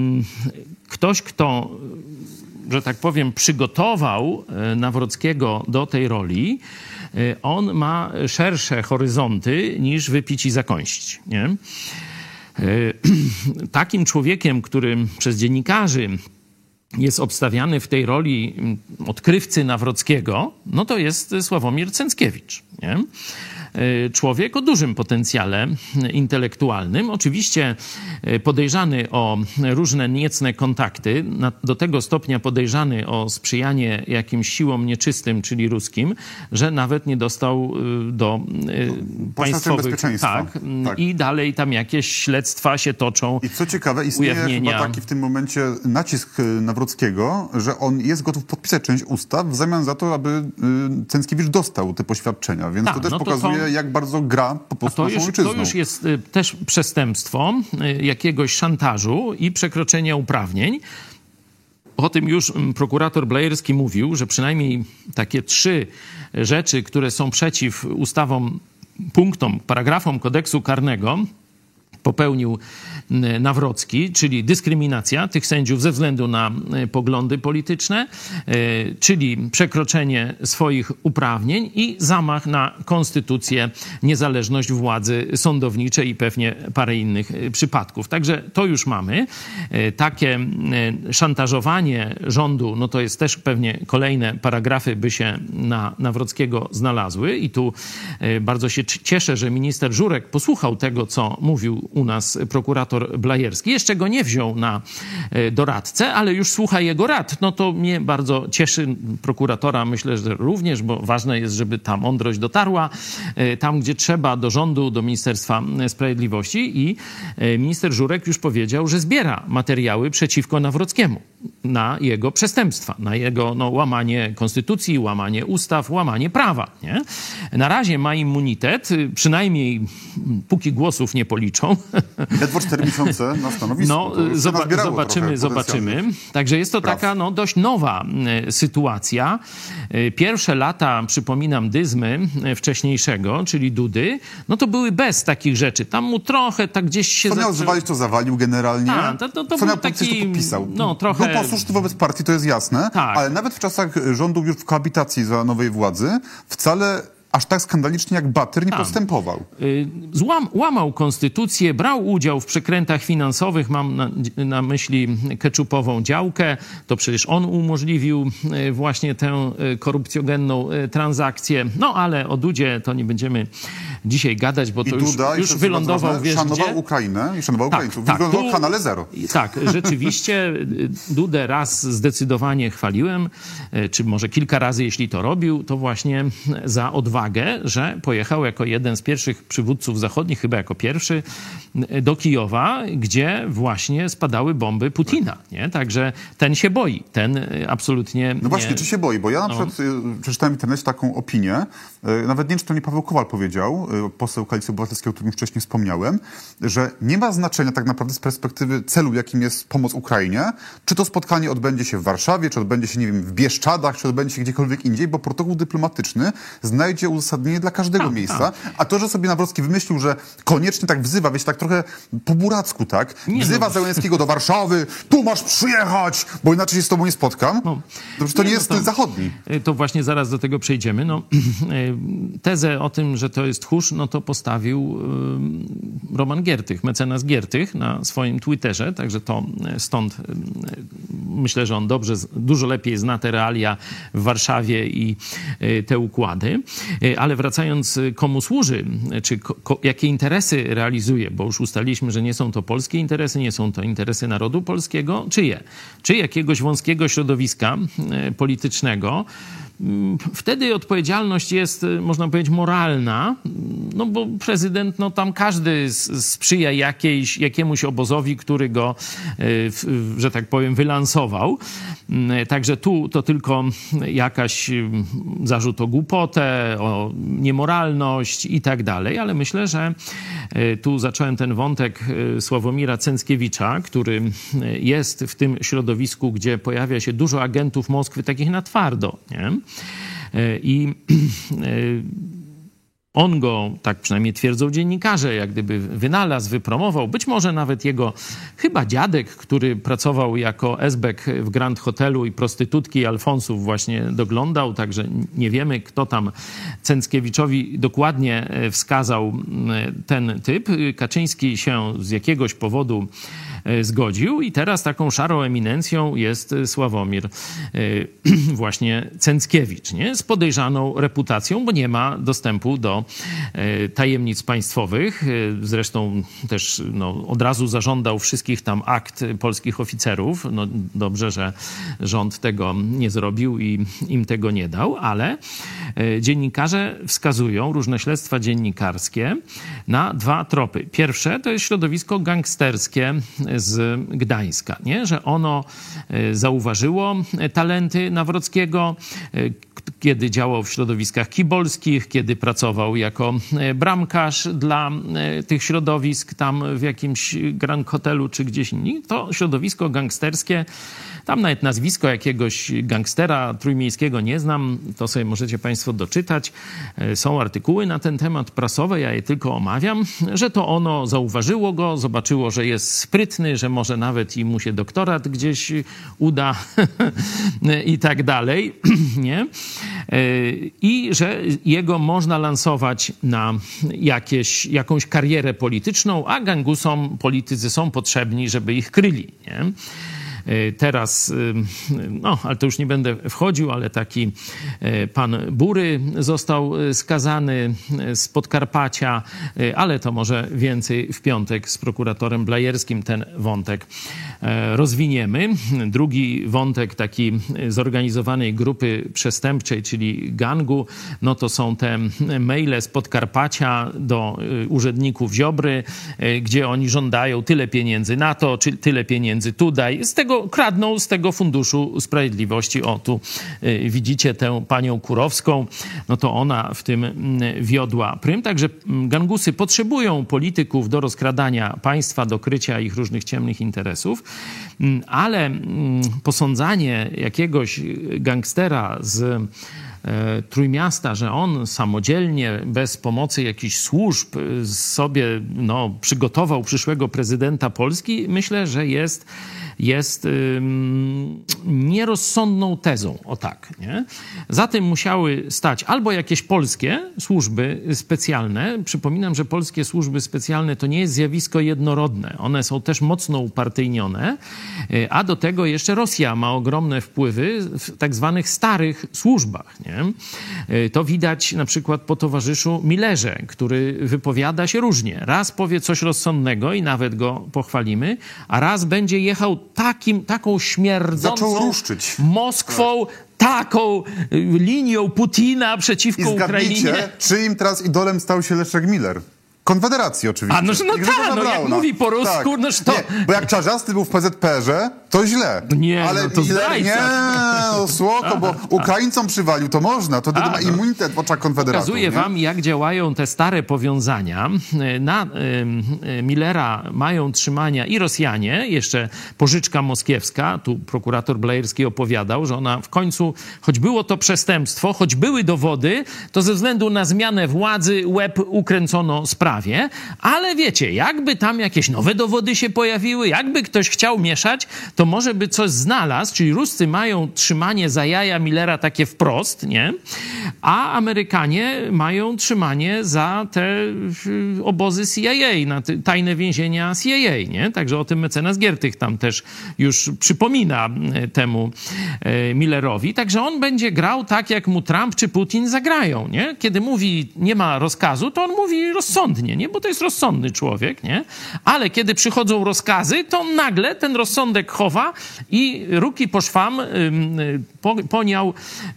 y, ktoś, kto, że tak powiem, przygotował y, Nawrockiego do tej roli, y, on ma szersze horyzonty niż wypić i zakąsić, nie? Takim człowiekiem, który przez dziennikarzy jest obstawiany w tej roli odkrywcy Nawrockiego, no to jest Sławomir Cęckiewicz, nie? Człowiek o dużym potencjale intelektualnym, oczywiście podejrzany o różne niecne kontakty, do tego stopnia podejrzany o sprzyjanie jakimś siłom nieczystym, czyli ruskim, że nawet nie dostał do no, państwowych... Tak, tak, i dalej tam jakieś śledztwa się toczą. I co ciekawe, istnieje ujawnienia. chyba taki w tym momencie nacisk Nawrockiego, że on jest gotów podpisać część ustaw w zamian za to, aby Cęckiewicz dostał te poświadczenia, więc tak, to też no to pokazuje, to... jak bardzo gra po prostu to naszą już, ojczyzną. To już jest y, też przestępstwo y, jakiegoś szantażu i przekroczenia uprawnień. O tym już prokurator Blajerski mówił, że przynajmniej takie trzy rzeczy, które są przeciw ustawom, punktom, paragrafom kodeksu karnego, popełnił Nawrocki, czyli dyskryminacja tych sędziów ze względu na poglądy polityczne, czyli przekroczenie swoich uprawnień i zamach na konstytucję, niezależność władzy sądowniczej i pewnie parę innych przypadków. Także to już mamy. Takie szantażowanie rządu, no to jest też pewnie kolejne paragrafy by się na Nawrockiego znalazły i tu bardzo się cieszę, że minister Żurek posłuchał tego, co mówił u nas prokurator Blajerski. Jeszcze go nie wziął na doradcę, ale już słucha jego rad. No to mnie bardzo cieszy, prokuratora myślę, że również, bo ważne jest, żeby ta mądrość dotarła tam, gdzie trzeba, do rządu, do Ministerstwa Sprawiedliwości i minister Żurek już powiedział, że zbiera materiały przeciwko Nawrockiemu na jego przestępstwa, na jego no, łamanie konstytucji, łamanie ustaw, łamanie prawa. Nie? Na razie ma immunitet, przynajmniej póki głosów nie policzą. Ledwo cztery miesiące na stanowisku. No, zoba- zobaczymy, zobaczymy. Także jest to praw. taka no, dość nowa y, sytuacja. Y, pierwsze lata, przypominam, Dyzmy y, wcześniejszego, czyli Dudy, no to były bez takich rzeczy. Tam mu trochę tak gdzieś się... Co miał zaczę... zwalić, to zawalił generalnie. Ta, to, to, to Co miał taki, to podpisał. No, trochę... Był posłuszny wobec partii, to jest jasne, tak. Ale nawet w czasach rządów już w koabitacji za nowej władzy wcale aż tak skandalicznie jak Batyr nie Tam. postępował. Złam, łamał konstytucję, brał udział w przekrętach finansowych, mam na, na myśli keczupową działkę, to przecież on umożliwił właśnie tę korupcjogenną transakcję. No ale o Dudzie to nie będziemy dzisiaj gadać, bo to I Duda, już, już wylądował, ważne, wiesz szanował gdzie? Ukrainę i szanował tak, Ukraińców. Tak, Wylądował tu, w kanale zero. Tak, rzeczywiście Dudę raz zdecydowanie chwaliłem, czy może kilka razy, jeśli to robił, to właśnie za odwagę, że pojechał jako jeden z pierwszych przywódców zachodnich, chyba jako pierwszy, do Kijowa, gdzie właśnie spadały bomby Putina. Nie? Także ten się boi, ten absolutnie... No właśnie, nie... czy się boi? Bo ja na no. przykład y, przeczytałem w internecie taką opinię, y, nawet nie wiem, czy to nie Paweł Kowal powiedział, y, poseł Koalicji Obywatelskiej, o którym już wcześniej wspomniałem, że nie ma znaczenia tak naprawdę z perspektywy celu, jakim jest pomoc Ukrainie, czy to spotkanie odbędzie się w Warszawie, czy odbędzie się, nie wiem, w Bieszczadach, czy odbędzie się gdziekolwiek indziej, bo protokół dyplomatyczny znajdzie uzasadnienie dla każdego tak, miejsca. Tak. A to, że sobie Nawrocki wymyślił, że koniecznie tak wzywa, wiecie, tak trochę po buracku, tak? Nie wzywa no. Zełenskiego do Warszawy, tu masz przyjechać, bo inaczej się z tobą nie spotkam. No. Dobrze, to nie, nie jest no to, zachodni. To właśnie zaraz do tego przejdziemy. No, tezę o tym, że to jest tchórz, no to postawił Roman Giertych, mecenas Giertych na swoim Twitterze, także to stąd myślę, że on dobrze, dużo lepiej zna te realia w Warszawie i te układy. Ale wracając, komu służy, czy ko, jakie interesy realizuje, bo już ustaliliśmy, że nie są to polskie interesy, nie są to interesy narodu polskiego, czyje? Czy jakiegoś wąskiego środowiska politycznego, wtedy odpowiedzialność jest, można powiedzieć, moralna, no bo prezydent, no tam każdy sprzyja jakiejś, jakiemuś obozowi, który go, że tak powiem, wylansował. Także tu to tylko jakaś zarzut o głupotę, o niemoralność i tak dalej, ale myślę, że tu zacząłem ten wątek Sławomira Cęckiewicza, który jest w tym środowisku, gdzie pojawia się dużo agentów Moskwy, takich na twardo, nie? I on go, tak przynajmniej twierdzą dziennikarze, jak gdyby wynalazł, wypromował. Być może nawet jego chyba dziadek, który pracował jako esbek w Grand Hotelu i prostytutki Alfonsów właśnie doglądał, także nie wiemy, kto tam Cęckiewiczowi dokładnie wskazał ten typ. Kaczyński się z jakiegoś powodu zgodził i teraz taką szarą eminencją jest Sławomir właśnie Cęckiewicz, nie? Z podejrzaną reputacją, bo nie ma dostępu do tajemnic państwowych. Zresztą też no, od razu zażądał wszystkich tam akt polskich oficerów. No, dobrze, że rząd tego nie zrobił i im tego nie dał, ale dziennikarze wskazują, różne śledztwa dziennikarskie, na dwa tropy. Pierwsze to jest środowisko gangsterskie z Gdańska, nie? Że ono zauważyło talenty Nawrockiego, kiedy działał w środowiskach kibolskich, kiedy pracował jako bramkarz dla tych środowisk tam w jakimś Grand Hotelu czy gdzieś indziej. To środowisko gangsterskie, tam nawet nazwisko jakiegoś gangstera trójmiejskiego nie znam, to sobie możecie państwo doczytać. Są artykuły na ten temat prasowe, ja je tylko omawiam, że to ono zauważyło go, zobaczyło, że jest sprytny, że może nawet i mu się doktorat gdzieś uda i tak dalej, nie? I że jego można lansować na jakieś, jakąś karierę polityczną, a gangusom politycy są potrzebni, żeby ich kryli, nie? Teraz, no, ale to już nie będę wchodził, ale taki pan Bury został skazany z Podkarpacia, ale to może więcej w piątek z prokuratorem Blajerskim ten wątek rozwiniemy. Drugi wątek taki zorganizowanej grupy przestępczej, czyli gangu, no to są te maile z Podkarpacia do urzędników Ziobry, gdzie oni żądają tyle pieniędzy na to, czy tyle pieniędzy tu daj. Z tego kradną z tego Funduszu Sprawiedliwości. O, tu y, widzicie tę panią Kurowską. No to ona w tym y, wiodła prym. Także y, gangusy potrzebują polityków do rozkradania państwa, do krycia ich różnych ciemnych interesów, y, ale y, posądzanie jakiegoś gangstera z Trójmiasta, że on samodzielnie, bez pomocy jakichś służb sobie no, przygotował przyszłego prezydenta Polski, myślę, że jest, jest ym, nierozsądną tezą. O tak, nie? Za tym musiały stać albo jakieś polskie służby specjalne. Przypominam, że polskie służby specjalne to nie jest zjawisko jednorodne. One są też mocno upartyjnione, a do tego jeszcze Rosja ma ogromne wpływy w tak zwanych starych służbach, nie? To widać na przykład po towarzyszu Millerze, który wypowiada się różnie. Raz powie coś rozsądnego i nawet go pochwalimy, a raz będzie jechał takim, taką śmierdzącą Moskwą, taką linią Putina przeciwko I zgadnijcie, Ukrainie. czyim teraz idolem stał się Leszek Miller? Konfederacji oczywiście. A no, no tak, no jak mówi po rusku, tak. no to... Nie, bo jak Czarzasty był w P Z P R-ze, to źle. Nie, ale no to Miller, nie, no słoko, bo Ukraińcom przywalił, to można, to wtedy ma immunitet w oczach konfederatów. Pokazuję nie? wam, jak działają te stare powiązania. Na y, Millera mają trzymania i Rosjanie, jeszcze pożyczka moskiewska, tu prokurator Blajerski opowiadał, że ona w końcu, choć było to przestępstwo, choć były dowody, to ze względu na zmianę władzy łeb ukręcono sprawę. Ale wiecie, jakby tam jakieś nowe dowody się pojawiły, jakby ktoś chciał mieszać, to może by coś znalazł, czyli Ruscy mają trzymanie za jaja Millera takie wprost, nie? A Amerykanie mają trzymanie za te obozy C I A, na te tajne więzienia C I A, nie? Także o tym mecenas Giertych tam też już przypomina temu Millerowi. Także on będzie grał tak, jak mu Trump czy Putin zagrają, nie? Kiedy mówi, nie ma rozkazu, to on mówi rozsądnie, nie? Bo to jest rozsądny człowiek, nie? Ale kiedy przychodzą rozkazy, to nagle ten rozsądek chowa i ruki po szwam po, poniał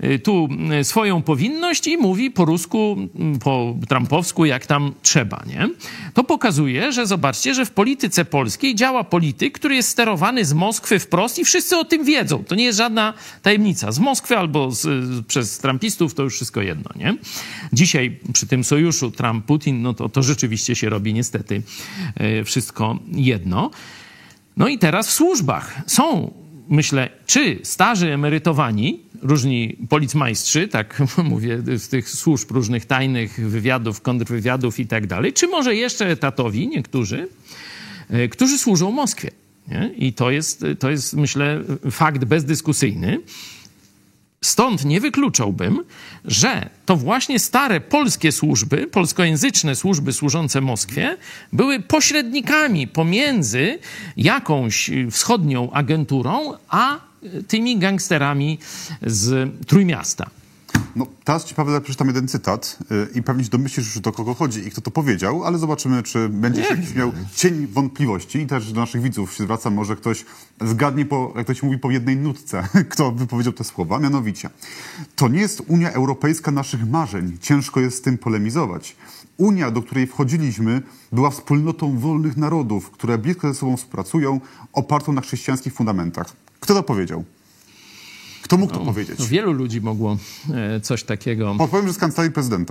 tu swoją powinność i mówi po rusku, po trumpowsku, jak tam trzeba, nie? To pokazuje, że zobaczcie, że w polityce polskiej działa polityk, który jest sterowany z Moskwy wprost i wszyscy o tym wiedzą. To nie jest żadna tajemnica. Z Moskwy albo z, przez trumpistów to już wszystko jedno, nie? Dzisiaj przy tym sojuszu Trump-Putin, no to, to rzeczywiście się robi niestety wszystko jedno. No i teraz w służbach są myślę, czy starzy emerytowani, różni policmajstrzy, tak mówię, z tych służb różnych tajnych, wywiadów, kontrwywiadów i tak dalej, czy może jeszcze etatowi niektórzy, którzy służą Moskwie. Nie? I to jest, to jest, myślę, fakt bezdyskusyjny. Stąd nie wykluczałbym, że to właśnie stare polskie służby, polskojęzyczne służby służące Moskwie były pośrednikami pomiędzy jakąś wschodnią agenturą, a tymi gangsterami z Trójmiasta. No, teraz ci, Paweł, przeczytam jeden cytat yy, i pewnie się domyślisz już, do kogo chodzi i kto to powiedział, ale zobaczymy, czy będziesz jakiś miał cień wątpliwości. I też do naszych widzów się zwracam, może ktoś zgadnie, po, jak to się mówi, po jednej nutce, kto wypowiedział te słowa. Mianowicie, to nie jest Unia Europejska naszych marzeń. Ciężko jest z tym polemizować. Unia, do której wchodziliśmy, była wspólnotą wolnych narodów, które blisko ze sobą współpracują, opartą na chrześcijańskich fundamentach. Kto to powiedział? Kto mógł to no, powiedzieć? No wielu ludzi mogło e, coś takiego... Powiem, że z kancelarii prezydenta.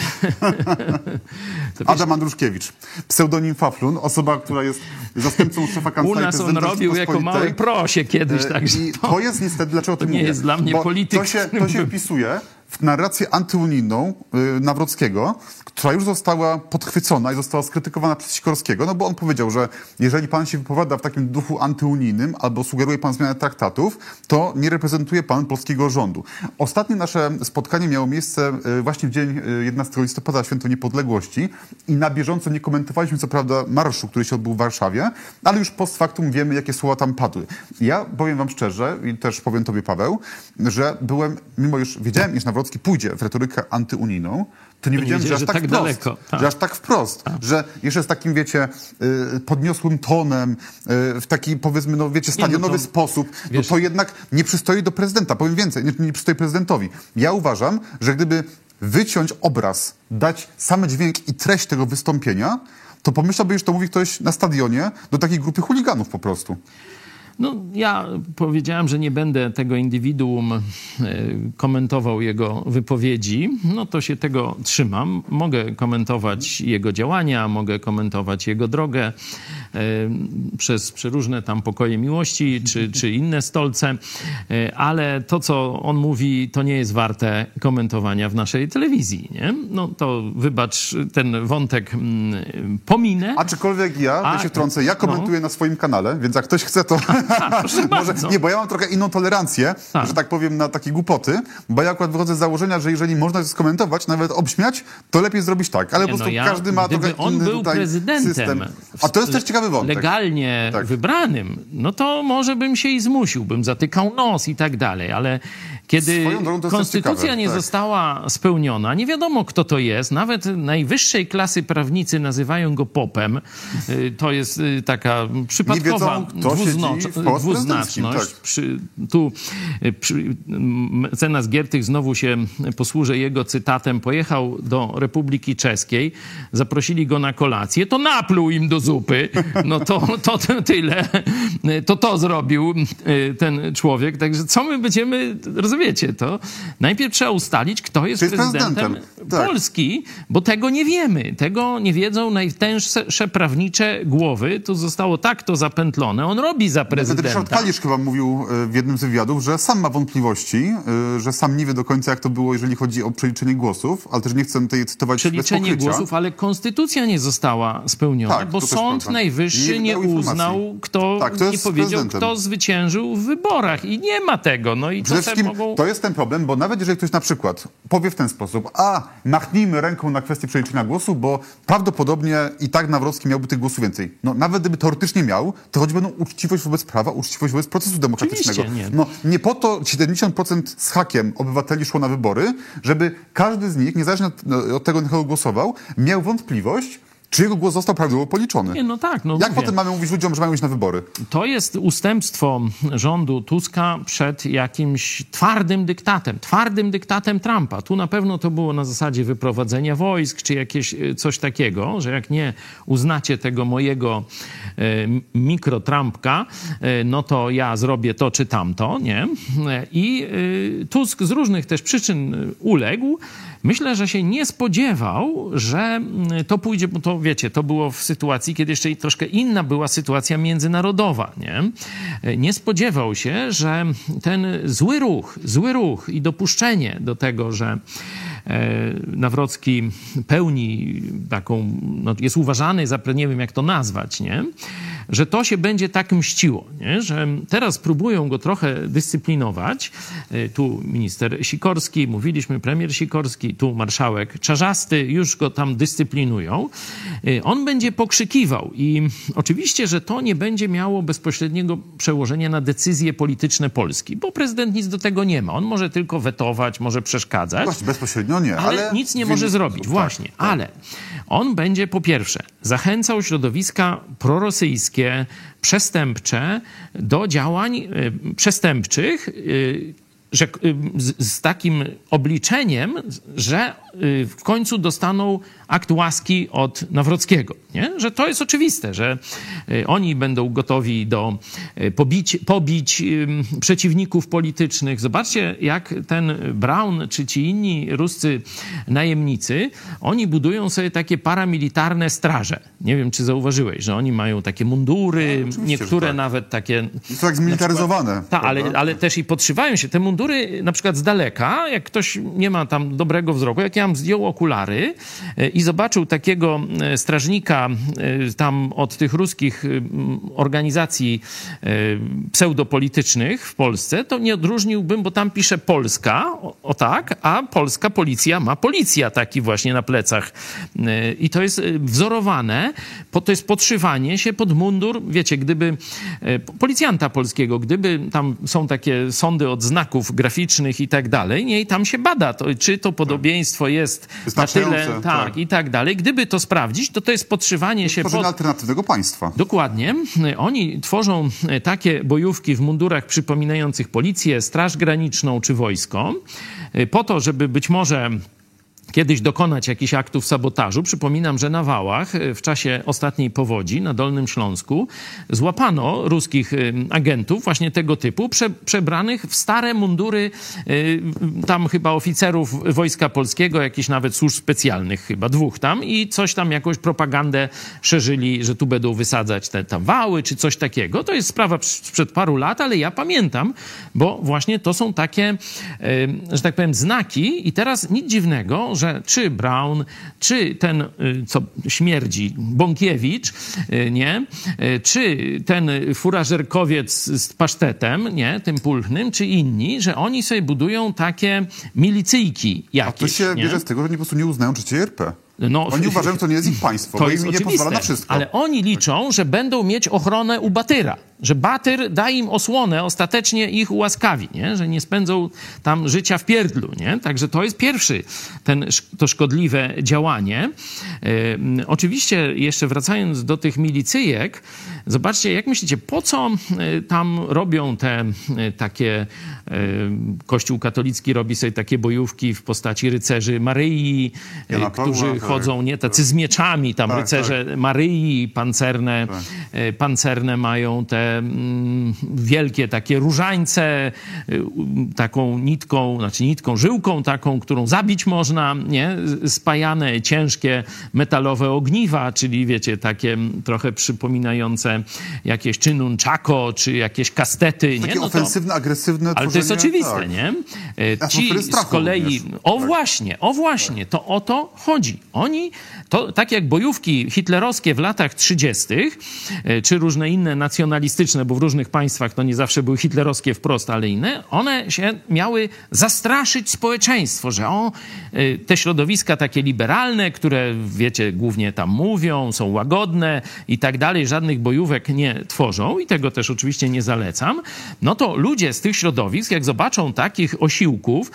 Adam Andruszkiewicz. Pseudonim Faflun. Osoba, która jest zastępcą szefa kancelarii prezydenta. U nas on robił jako mały prosie kiedyś. E, także I to, to jest niestety, dlaczego to to nie mówię? jest dla mnie Bo polityk. To się, to się wpisuje w narrację antyunijną y, Nawrockiego, która już została podchwycona i została skrytykowana przez Sikorskiego, no bo on powiedział, że jeżeli pan się wypowiada w takim duchu antyunijnym albo sugeruje pan zmianę traktatów, to nie reprezentuje pan polskiego rządu. Ostatnie nasze spotkanie miało miejsce y, właśnie w dzień y, jedenastego listopada, Święto Niepodległości, i na bieżąco nie komentowaliśmy co prawda marszu, który się odbył w Warszawie, ale już post factum wiemy, jakie słowa tam padły. Ja powiem wam szczerze i też powiem tobie, Paweł, że byłem, mimo już wiedziałem, iż Nawrocki pójdzie w retorykę antyunijną, to nie nie wiedziałem, że aż że tak, tak wprost, daleko. Tak. że aż tak wprost, Tak. że jeszcze z takim, wiecie, y, podniosłym tonem, y, w taki, powiedzmy, no wiecie, stadionowy no to, sposób, wiesz, no to jednak nie przystoi do prezydenta. Powiem więcej, nie, nie przystoi prezydentowi. Ja uważam, że gdyby wyciąć obraz, dać same dźwięk i treść tego wystąpienia, to pomyślałby, że to mówi ktoś na stadionie do takiej grupy chuliganów po prostu. No, ja powiedziałem, że nie będę tego indywiduum e, komentował jego wypowiedzi. No to się tego trzymam. Mogę komentować jego działania, mogę komentować jego drogę e, przez przeróżne tam pokoje miłości czy, czy inne stolce, e, ale to, co on mówi, to nie jest warte komentowania w naszej telewizji. Nie? No to wybacz, ten wątek mm, pominę. Aczkolwiek ja, ja się wtrącę, ja komentuję no. na swoim kanale, więc jak ktoś chce, to... A, proszę Może, bardzo. nie, bo ja mam trochę inną tolerancję, A. że tak powiem, na takie głupoty, bo ja akurat wychodzę z założenia, że jeżeli można to skomentować, nawet obśmiać, to lepiej zrobić tak. Ale Nie, po prostu no ja, każdy ma gdyby trochę on inny był tutaj prezydentem, system. A to jest też ciekawy wątek. Legalnie tak. wybranym, no to może bym się i zmusił, bym zatykał nos i tak dalej, ale kiedy drogą, konstytucja ciekawe, nie tak. została spełniona, nie wiadomo kto to jest, nawet najwyższej klasy prawnicy nazywają go popem. Y, To jest y, taka przypadkowa Nie wiedzą, kto dwuzno, siedzi w Pałacu dwuznaczność. Tak. Przy, tu y, przy, mecenas Giertych, znowu się posłużę jego cytatem, pojechał do Republiki Czeskiej, zaprosili go na kolację, to napluł im do zupy. No to, to, to tyle. To to zrobił y, ten człowiek. Także co my będziemy, rozumiecie to? Najpierw trzeba ustalić, kto jest, jest prezydentem, prezydentem. Tak. Polski, bo tego nie wiemy. Tego nie wiedzą najtęższe prawnicze głowy. Tu zostało tak to zapętlone. On robi za Wtedy prezydenta. Ryszard Kalisz chyba mówił e, w jednym z wywiadów, że sam ma wątpliwości, e, że sam nie wie do końca, jak to było, jeżeli chodzi o przeliczenie głosów, ale też nie chcę tutaj cytować bez Przeliczenie pokrycia. głosów, ale konstytucja nie została spełniona, Tak, bo to też Sąd prawda. Najwyższy Nie nie, dał informacji. uznał, kto, Tak, kto nie jest powiedział, prezydentem. kto zwyciężył w wyborach. I nie ma tego. No i Przede co te wszystkim mogą... to jest ten problem, bo nawet jeżeli ktoś na przykład powie w ten sposób, a machnijmy ręką na kwestię przeliczenia głosu, bo prawdopodobnie i tak Nawrocki miałby tych głosów więcej. No nawet gdyby teoretycznie miał, to choćby no, uczciwość wobec prawa, uczciwość wobec procesu demokratycznego. Oczywiście, nie. No nie po to siedemdziesiąt procent z hakiem obywateli szło na wybory, żeby każdy z nich, niezależnie od, od tego, na kogo głosował, miał wątpliwość, czy jego głos został prawidłowo policzony. Nie, no tak, no Jak mówię. potem mamy mówić ludziom, że mają iść na wybory? To jest ustępstwo rządu Tuska przed jakimś twardym dyktatem, twardym dyktatem Trumpa. Tu na pewno to było na zasadzie wyprowadzenia wojsk, czy jakieś coś takiego, że jak nie uznacie tego mojego e, mikro-Trumpka, e, no to ja zrobię to czy tamto, nie? I e, Tusk z różnych też przyczyn uległ. Myślę, że się nie spodziewał, że to pójdzie, bo to no wiecie, to było w sytuacji, kiedy jeszcze troszkę inna była sytuacja międzynarodowa, nie? Nie spodziewał się, że ten zły ruch, zły ruch i dopuszczenie do tego, że Nawrocki pełni taką, no jest uważany za, nie wiem jak to nazwać, nie? Że to się będzie tak mściło, nie? Że teraz próbują go trochę dyscyplinować. Tu minister Sikorski, mówiliśmy, premier Sikorski, tu marszałek Czarzasty, już go tam dyscyplinują. On będzie pokrzykiwał i oczywiście, że to nie będzie miało bezpośredniego przełożenia na decyzje polityczne Polski, bo prezydent nic do tego nie ma. On może tylko wetować, może przeszkadzać. Właśnie, bezpośrednio nie, ale, ale nic nie może zrobić. Tak, właśnie, tak. Ale on będzie po pierwsze zachęcał środowiska prorosyjskie, przestępcze do działań y, przestępczych, y, że, y, z, z takim obliczeniem, że y, w końcu dostaną akt łaski od Nawrockiego. Nie? Że to jest oczywiste, że y, oni będą gotowi do y, pobić, pobić y, przeciwników politycznych. Zobaczcie, jak ten Braun czy ci inni ruscy najemnicy, oni budują sobie takie paramilitarne straże. Nie wiem, czy zauważyłeś, że oni mają takie mundury, no, niektóre tak. nawet takie... Jest to tak zmilitaryzowane. Tak, ale, ale też i podszywają się. Te mundury na przykład z daleka, jak ktoś nie ma tam dobrego wzroku, jak ja bym zdjął okulary i zobaczył takiego strażnika tam od tych ruskich organizacji pseudopolitycznych w Polsce, to nie odróżniłbym, bo tam pisze Polska, o, o tak, a polska policja ma policja taki właśnie na plecach. I to jest wzorowane, to jest podszywanie się pod mundur, wiecie, gdyby policjanta polskiego, gdyby tam są takie sądy od znaków graficznych i tak dalej, nie, i tam się bada, to, czy to podobieństwo jest na tyle, tak, tak, i tak dalej. Gdyby to sprawdzić, to to jest podszywanie się pod... alternatywnego państwa. Dokładnie. Oni tworzą takie bojówki w mundurach przypominających policję, straż graniczną czy wojsko, po to, żeby być może kiedyś dokonać jakichś aktów sabotażu. Przypominam, że na Wałach w czasie ostatniej powodzi na Dolnym Śląsku złapano ruskich agentów właśnie tego typu, prze, przebranych w stare mundury tam chyba oficerów Wojska Polskiego, jakichś nawet służb specjalnych chyba, dwóch tam i coś tam, jakąś propagandę szerzyli, że tu będą wysadzać te tam wały czy coś takiego. To jest sprawa sprzed paru lat, ale ja pamiętam, bo właśnie to są takie, że tak powiem, znaki i teraz nic dziwnego, że czy Braun, czy ten, co śmierdzi, Bąkiewicz, nie, czy ten furażerkowiec z pasztetem, nie, tym pulchnym, czy inni, że oni sobie budują takie milicyjki jakieś. A to się nie? bierze z tego, że nie po prostu nie uznają trzeciej R P. No, oni uważają, że to nie jest ich państwo, to bo jest im nie oczywiste, pozwala na wszystko. Ale oni liczą, że będą mieć ochronę u Batyra. Że Batyr da im osłonę, ostatecznie ich ułaskawi, nie? Że nie spędzą tam życia w pierdlu. Nie? Także to jest pierwszy ten, to szkodliwe działanie. E, oczywiście jeszcze wracając do tych milicyjek, zobaczcie, jak myślicie, po co tam robią te takie, e, Kościół katolicki robi sobie takie bojówki w postaci rycerzy Maryi, e, którzy Pawła, chodzą, tak, nie, tacy tak. z mieczami, tam tak, rycerze tak. Maryi, pancerne, tak. e, pancerne mają te wielkie takie różańce, taką nitką, znaczy nitką, żyłką taką, którą zabić można, nie? Spajane ciężkie metalowe ogniwa, czyli wiecie, takie trochę przypominające jakieś czy nunchako, czy jakieś kastety. Takie nie? No ofensywne, to, agresywne ale to jest oczywiste, tak. nie? Ci z kolei, również. o tak. właśnie, o właśnie, to o to chodzi. Oni, to tak jak bojówki hitlerowskie w latach trzydziestych, czy różne inne nacjonalistyczne, bo w różnych państwach to nie zawsze były hitlerowskie wprost, ale inne, one się miały zastraszyć społeczeństwo, że o, te środowiska takie liberalne, które, wiecie, głównie tam mówią, są łagodne i tak dalej, żadnych bojówek nie tworzą i tego też oczywiście nie zalecam, no to ludzie z tych środowisk, jak zobaczą takich osiłków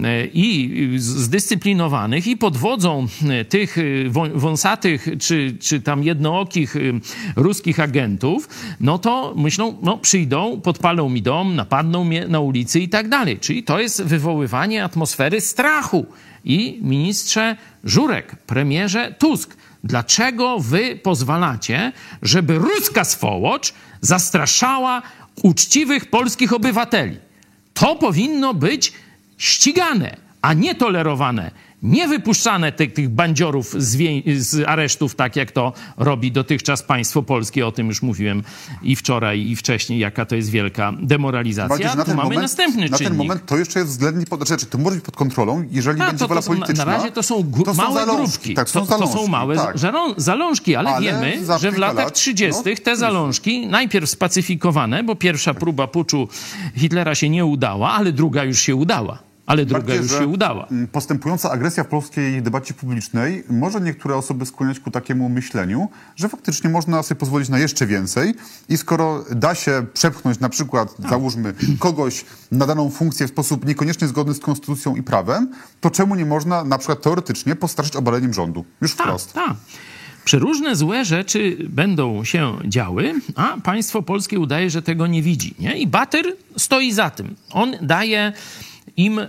i zdyscyplinowanych i pod wodzą tych wąsatych czy, czy tam jednookich ruskich agentów, no to myślą, no przyjdą, podpalą mi dom, napadną mnie na ulicy i tak dalej. Czyli to jest wywoływanie atmosfery strachu. I ministrze Żurek, premierze Tusk, dlaczego wy pozwalacie, żeby ruska swołocz zastraszała uczciwych polskich obywateli? To powinno być ścigane, a nie tolerowane. Nie wypuszczane tych, tych bandziorów z, wie, z aresztów, tak jak to robi dotychczas państwo polskie. O tym już mówiłem i wczoraj, i wcześniej, jaka to jest wielka demoralizacja. Bardziej, tu mamy moment, następny na czynnik. ten moment to jeszcze jest względnie... Pod, znaczy, to może być pod kontrolą, jeżeli A, będzie to, wola to są, polityczna. na razie to są, gru, to są małe zalążki. grupki. Tak, są to, to są małe tak. zalążki, ale, ale wiemy, że w latach lat, trzydziestych no, te zalążki najpierw spacyfikowane, bo pierwsza próba puczu Hitlera się nie udała, ale druga już się udała. Ale druga Bardziej, już że się udała. Postępująca agresja w polskiej debacie publicznej może niektóre osoby skłaniać ku takiemu myśleniu, że faktycznie można sobie pozwolić na jeszcze więcej i skoro da się przepchnąć na przykład, tak. załóżmy, kogoś na daną funkcję w sposób niekoniecznie zgodny z konstytucją i prawem, to czemu nie można na przykład teoretycznie postarzyć obaleniem rządu? Już wprost. Tak, tak. Przeróżne złe rzeczy będą się działy, a państwo polskie udaje, że tego nie widzi. Nie? I Batyr stoi za tym. On daje im,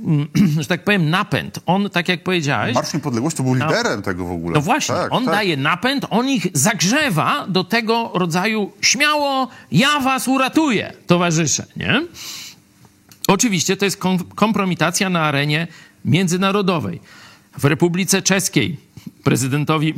że tak powiem, napęd. On, tak jak powiedziałeś... Marsz Niepodległości to był liderem no, tego w ogóle. No właśnie, tak, on tak. daje napęd, on ich zagrzewa do tego rodzaju śmiało, ja was uratuję, towarzysze, nie? Oczywiście to jest kompromitacja na arenie międzynarodowej. W Republice Czeskiej prezydentowi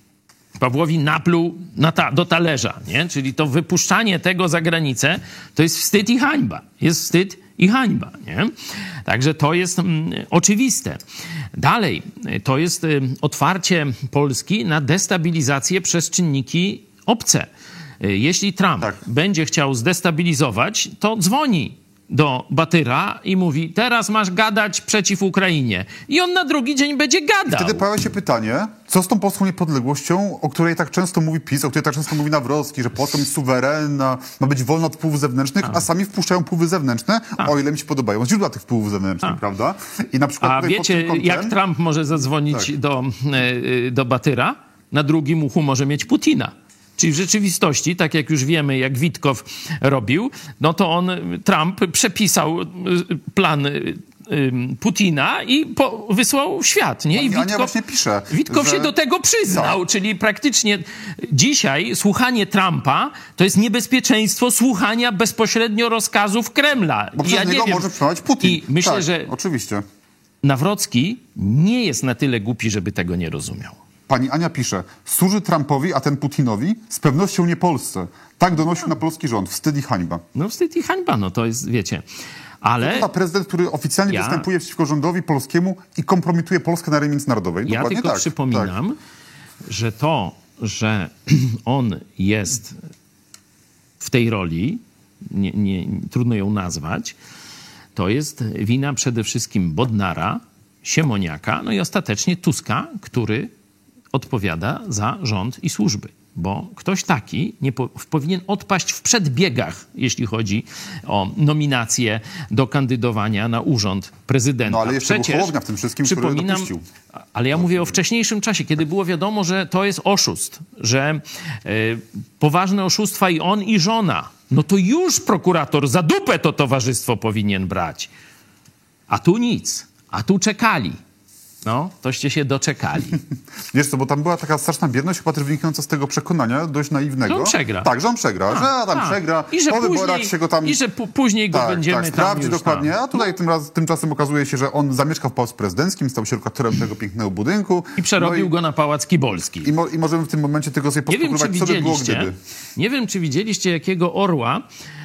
Pawłowi napluł na ta, do talerza, nie? Czyli to wypuszczanie tego za granicę to jest wstyd i hańba. Jest wstyd i hańba, nie? Także to jest mm, oczywiste. Dalej, to jest y, otwarcie Polski na destabilizację przez czynniki obce. Y, jeśli Trump tak. będzie chciał zdestabilizować, to dzwoni do Batyra i mówi, teraz masz gadać przeciw Ukrainie. I on na drugi dzień będzie gadał. Wtedy pojawia się pytanie, co z tą polską niepodległością, o której tak często mówi PiS, o której tak często mówi Nawrocki, że Polska jest suwerenna, ma być wolna od wpływów zewnętrznych, a, a sami wpuszczają wpływy zewnętrzne, a. o ile mi się podobają źródła tych wpływów zewnętrznych, a. prawda? I na przykład a wiecie, kątem, jak Trump może zadzwonić tak. do, do Batyra? Na drugim uchu może mieć Putina. Czyli w rzeczywistości, tak jak już wiemy, jak Witkow robił, no to on, Trump, przepisał plan Putina i po, wysłał w świat, nie? I Ania Witkow, właśnie pisze, Witkow że... się do tego przyznał, tak. Czyli praktycznie dzisiaj słuchanie Trumpa to jest niebezpieczeństwo słuchania bezpośrednio rozkazów Kremla. Bo przez ja niego nie może przemawiać Putin. I myślę, tak, że oczywiście. Nawrocki nie jest na tyle głupi, żeby tego nie rozumiał. Pani Ania pisze, służy Trumpowi, a ten Putinowi? Z pewnością nie Polsce. Tak donosił na polski rząd. Wstyd i hańba. No wstyd i hańba, no to jest, wiecie. Ale... To prezydent, który oficjalnie ja... występuje przeciwko rządowi polskiemu i kompromituje Polskę na arenie międzynarodowej. Ja Dokładnie tylko tak. przypominam, tak. że to, że on jest w tej roli, nie, nie, trudno ją nazwać, to jest wina przede wszystkim Bodnara, Siemoniaka, no i ostatecznie Tuska, który odpowiada za rząd i służby. Bo ktoś taki nie po, powinien odpaść w przedbiegach, jeśli chodzi o nominację do kandydowania na urząd prezydenta. No ale jeszcze Przecież, Hołownia w tym wszystkim, który dopuścił. Ale ja mówię o wcześniejszym czasie, kiedy było wiadomo, że to jest oszust, że y, poważne oszustwa i on, i żona, no to już prokurator za dupę to towarzystwo powinien brać. A tu nic. A tu czekali. No, toście się doczekali. Wiesz co, bo tam była taka straszna bierność, chyba też wynikająca z tego przekonania dość naiwnego. Że on przegra. Tak, że on przegra, a, że tam a, przegra. I że po później, wyborach się go tam... I że p- później go tak, będziemy tak, tam sprawdzi już dokładnie. tam. A tutaj tym raz, tymczasem okazuje się, że on zamieszkał w Pałacu Prezydenckim, stał się lokatorem tego pięknego budynku. I przerobił no i, go na Pałac Kibolski. I, mo, I możemy w tym momencie tylko sobie pospekulować, co by było gdyby. Nie wiem, czy widzieliście, jakiego orła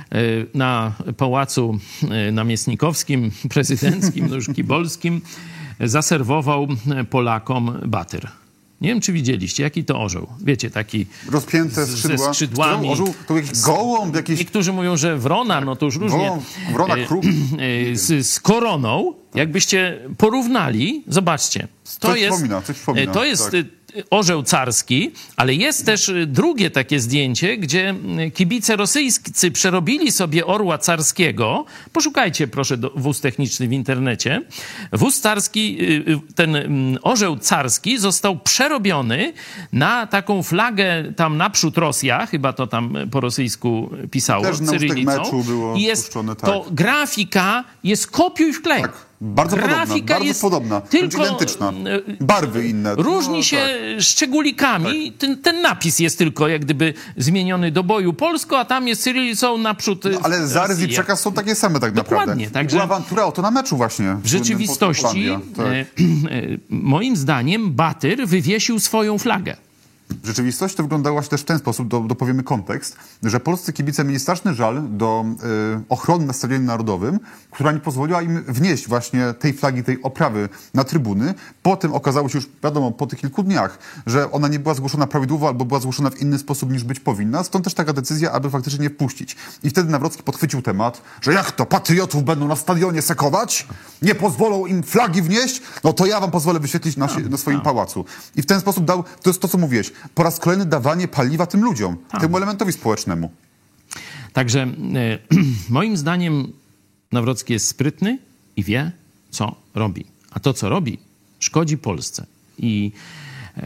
na Pałacu Namiestnikowskim, Prezydenckim, no już Kibolskim, zaserwował Polakom Batyr. Nie wiem, czy widzieliście, jaki to orzeł. Wiecie, taki rozpięte skrzydła. Ze skrzydłami. Orzeł, to jakiś gołąb, jakiś... Niektórzy mówią, że wrona, no to już różnie. Gołąb, wrona, kruk. Z, z koroną, jakbyście porównali, zobaczcie. To coś jest, wspomina, coś wspomina, to jest tak. orzeł carski, ale jest też drugie takie zdjęcie, gdzie kibice rosyjscy przerobili sobie orła carskiego. Poszukajcie proszę do, wóz techniczny w internecie. Wóz carski, ten orzeł carski został przerobiony na taką flagę tam naprzód Rosja, chyba to tam po rosyjsku pisało, też na cyrylicą. meczu było I jest puszczone, tak. to grafika jest kopiuj wklej. Tak. Bardzo grafika podobna, bardzo jest podobna, tylko identyczna. Barwy inne. Różni no, się tak. szczególikami. Tak. Ten, ten napis jest tylko jak gdyby zmieniony do boju polsko, a tam jest cyrylicą naprzód. No, ale zarys i Rosja. przekaz są takie same tak Dokładnie, naprawdę. także- Była awantura o to na meczu właśnie. W rzeczywistości, Tak. e, e, moim zdaniem, Batyr wywiesił swoją flagę. W rzeczywistości to wyglądało właśnie też w ten sposób, do, dopowiemy kontekst, że polscy kibice mieli straszny żal do y, ochrony na Stadionie Narodowym, która nie pozwoliła im wnieść właśnie tej flagi, tej oprawy na trybuny. Potem okazało się już, wiadomo, po tych kilku dniach, że ona nie była zgłoszona prawidłowo albo była zgłoszona w inny sposób niż być powinna. Stąd też taka decyzja, aby faktycznie nie wpuścić. I wtedy Nawrocki podchwycił temat, że jak to, patriotów będą na stadionie sekować? Nie pozwolą im flagi wnieść? No to ja wam pozwolę wyświetlić na, na swoim pałacu. I w ten sposób dał, to jest to, co mówiłeś, po raz kolejny dawanie paliwa tym ludziom, Tak. temu elementowi społecznemu. Także e, moim zdaniem Nawrocki jest sprytny i wie, co robi. A to, co robi, szkodzi Polsce. I e,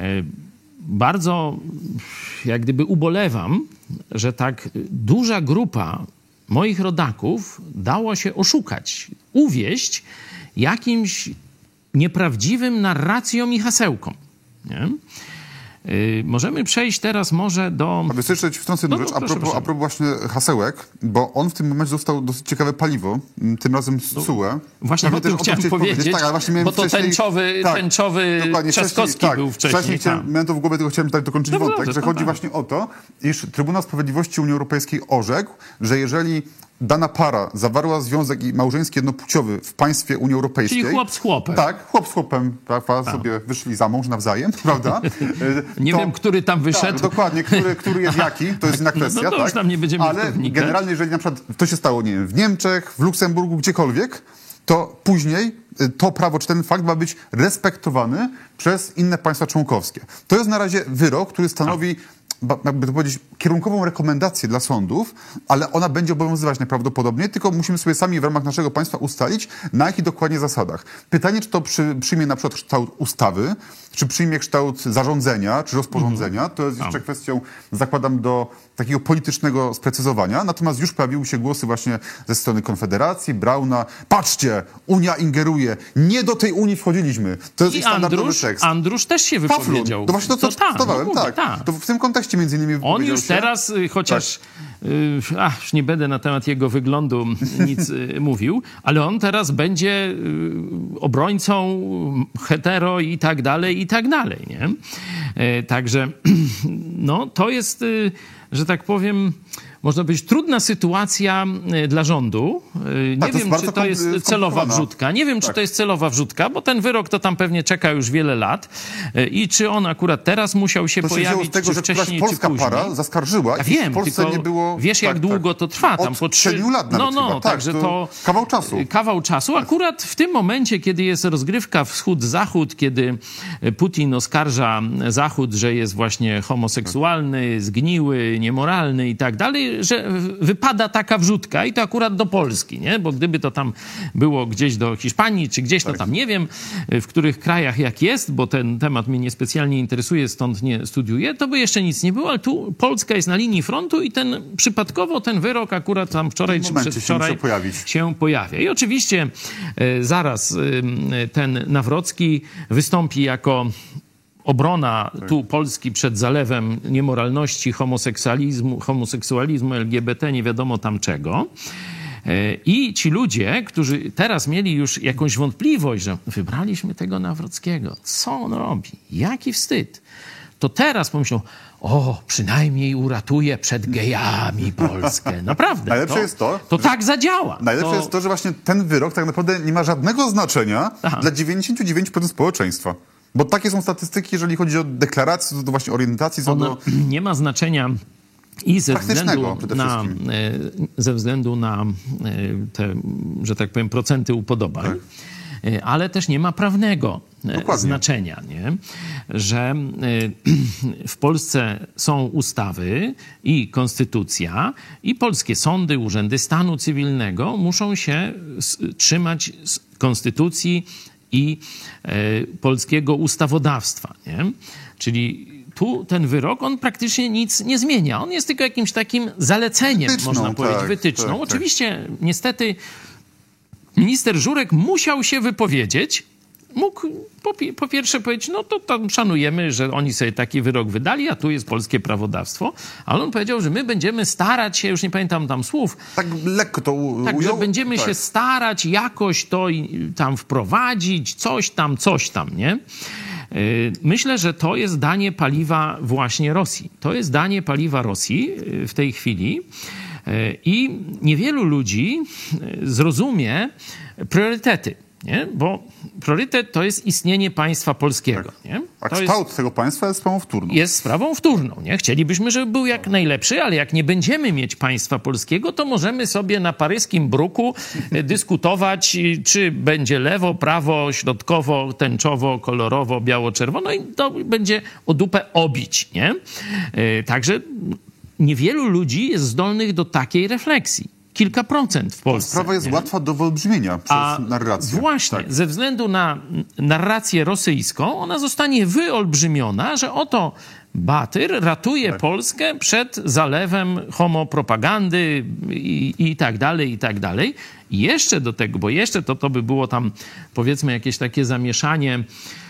bardzo jak gdyby ubolewam, że tak duża grupa moich rodaków dało się oszukać, uwieść jakimś nieprawdziwym narracjom i hasełkom. Nie? Yy, możemy przejść teraz może do... A jeszcze wtrącę jedną No, rzecz, no, a proszę, propos, proszę. a propos właśnie hasełek, bo on w tym momencie dostał dosyć ciekawe paliwo, m, tym razem z C U E. Właśnie Pewnie o tym też chciałem chciałeś powiedzieć, tak, ale właśnie miałem bo to wcześniej- tęczowy, tak, tęczowy dokładnie, Trzaskowski tak, był wcześniej. Wcześniej chciałem, tak. miałem to w głowie, tylko chciałem tak dokończyć No wątek, dobrze, że to chodzi tak. właśnie o to, iż Trybunał Sprawiedliwości Unii Europejskiej orzekł, że jeżeli dana para zawarła związek i małżeński jednopłciowy w państwie Unii Europejskiej... Czyli chłop z chłopem. Tak, chłop z chłopem, prawda, sobie wyszli za mąż nawzajem, prawda? Nie To- wiem, który tam wyszedł. Tak, dokładnie, który, który jest jaki, to jest inna kwestia. no to już tak? tam nie będziemy Ale wnikać. generalnie, jeżeli na przykład to się stało, nie wiem, w Niemczech, w Luksemburgu, gdziekolwiek, to później y, to prawo, czy ten fakt ma być respektowany przez inne państwa członkowskie. To jest na razie wyrok, który stanowi, ba- jakby to powiedzieć, kierunkową rekomendację dla sądów, ale ona będzie obowiązywać najprawdopodobniej, tylko musimy sobie sami w ramach naszego państwa ustalić, na jakich dokładnie zasadach. Pytanie, czy to przy, przyjmie na przykład kształt ustawy, czy przyjmie kształt zarządzenia, czy rozporządzenia, to jest jeszcze kwestią, zakładam, do takiego politycznego sprecyzowania. Natomiast już pojawiły się głosy właśnie ze strony Konfederacji, Brauna. Patrzcie, Unia ingeruje. Nie do tej Unii wchodziliśmy. To jest I standardowy Andrusz, tekst. Andrusz też się Pawlun, wypowiedział. to właśnie to, co tak, cytowałem, no mówię, tak. tak. To w tym kontekście między innymi On wypowiedział już się. teraz, y, chociaż y, ach, już nie będę na temat jego wyglądu nic y, mówił, ale on teraz będzie y, obrońcą hetero i tak dalej, i tak dalej, nie? Y, także no, to jest, y, że tak powiem, można powiedzieć, trudna sytuacja y, dla rządu. Y, Nie Tak, to jest wiem, bardzo czy to jest kompl- celowa skomplikowana. wrzutka. Nie wiem, czy Tak. to jest celowa wrzutka, bo ten wyrok to tam pewnie czeka już wiele lat. Y, I czy on akurat teraz musiał się To się wzięło pojawić, z tego, czy że któraś wcześniej, czy polska później. para zaskarżyła Ja i wiem, w Polsce tylko nie było... wiesz, jak tak, długo tak. to trwa. Tam Od po trzy... siedmiu lat nawet No, no, chyba. Tak, także to to... kawał czasu. Kawał czasu. Akurat w tym momencie, kiedy jest rozgrywka wschód-zachód, kiedy Putin oskarża Zachód, że jest właśnie homoseksualny, zgniły, niemoralny i tak dalej, że wypada taka wrzutka i to akurat do Polski, nie? Bo gdyby to tam było gdzieś do Hiszpanii, czy gdzieś, to tam nie wiem, w których krajach jak jest, bo ten temat mnie niespecjalnie interesuje, stąd nie studiuję, to by jeszcze nic nie było, ale tu Polska jest na linii frontu i ten przypadkowo ten wyrok akurat tam wczoraj czy momencie się przedwczoraj musiał pojawić. się pojawia. I oczywiście e, zaraz e, ten Nawrocki wystąpi jako obrona tu Polski przed zalewem niemoralności, homoseksualizmu, homoseksualizmu, L G B T, nie wiadomo tam czego. E, I ci ludzie, którzy teraz mieli już jakąś wątpliwość, że wybraliśmy tego Nawrockiego, co on robi, jaki wstyd, to teraz pomyślą, o, przynajmniej uratuje przed gejami Polskę. Naprawdę. Najlepsze to, jest to, To że- tak zadziała. Najlepsze to... jest to, że właśnie ten wyrok tak naprawdę nie ma żadnego znaczenia Aha. dla dziewięćdziesiąt dziewięć procent społeczeństwa. Bo takie są statystyki, jeżeli chodzi o deklaracje, co do właśnie orientacji, co Ono do... nie ma znaczenia i ze Praktycznego względu przede na, wszystkim. e, ze względu na e, te, że tak powiem, procenty upodobań, e, ale też nie ma prawnego e, Dokładnie. znaczenia, nie? Że e, w Polsce są ustawy i konstytucja i polskie sądy, urzędy stanu cywilnego muszą się s- trzymać z konstytucji i e, polskiego ustawodawstwa, nie? Czyli tu ten wyrok, on praktycznie nic nie zmienia. On jest tylko jakimś takim zaleceniem, Wytyczną, można powiedzieć, tak, wytyczną. tak, tak. Oczywiście, niestety, minister Żurek musiał się wypowiedzieć. Mógł po, po pierwsze powiedzieć, no to tam szanujemy, że oni sobie taki wyrok wydali, a tu jest polskie prawodawstwo. Ale on powiedział, że my będziemy starać się, już nie pamiętam tam słów. Tak lekko to u- Tak, ujął. że będziemy tak. się starać jakoś to i- tam wprowadzić, coś tam, coś tam, nie? Yy, Myślę, że to jest danie paliwa właśnie Rosji. To jest danie paliwa Rosji yy, w tej chwili. Yy, I niewielu ludzi yy, zrozumie priorytety. Nie? Bo priorytet to jest istnienie państwa polskiego. Nie? A To kształt jest, tego państwa jest sprawą wtórną. jest sprawą wtórną. Nie? Chcielibyśmy, żeby był jak najlepszy, ale jak nie będziemy mieć państwa polskiego, to możemy sobie na paryskim bruku e, dyskutować, e, czy będzie lewo, prawo, środkowo, tęczowo, kolorowo, biało-czerwono i to będzie o dupę obić. Nie? E, Także niewielu ludzi jest zdolnych do takiej refleksji. Kilka procent w Polsce. Sprawa jest nie? łatwa do wyolbrzymienia przez A narrację. właśnie, Tak. ze względu na narrację rosyjską, ona zostanie wyolbrzymiona, że oto Batyr ratuje Tak. Polskę przed zalewem homopropagandy i, i tak dalej, i tak dalej. I jeszcze do tego, bo jeszcze to, to by było tam, powiedzmy, jakieś takie zamieszanie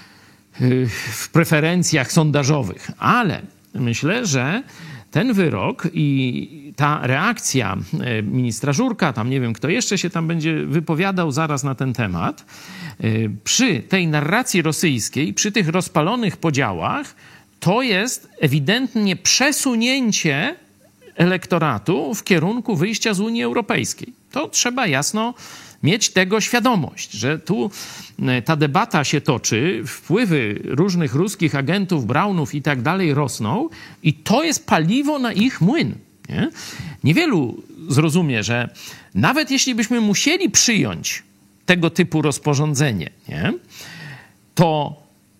yy, w preferencjach sondażowych. Ale myślę, że ten wyrok i ta reakcja e, ministra Żurka, tam nie wiem, kto jeszcze się tam będzie wypowiadał zaraz na ten temat, e, przy tej narracji rosyjskiej, przy tych rozpalonych podziałach, to jest ewidentnie przesunięcie elektoratu w kierunku wyjścia z Unii Europejskiej. To trzeba jasno mieć tego świadomość, że tu ta debata się toczy, wpływy różnych ruskich agentów, Braunów i tak dalej rosną i to jest paliwo na ich młyn. Nie? Niewielu zrozumie, że nawet jeśli byśmy musieli przyjąć tego typu rozporządzenie, nie? To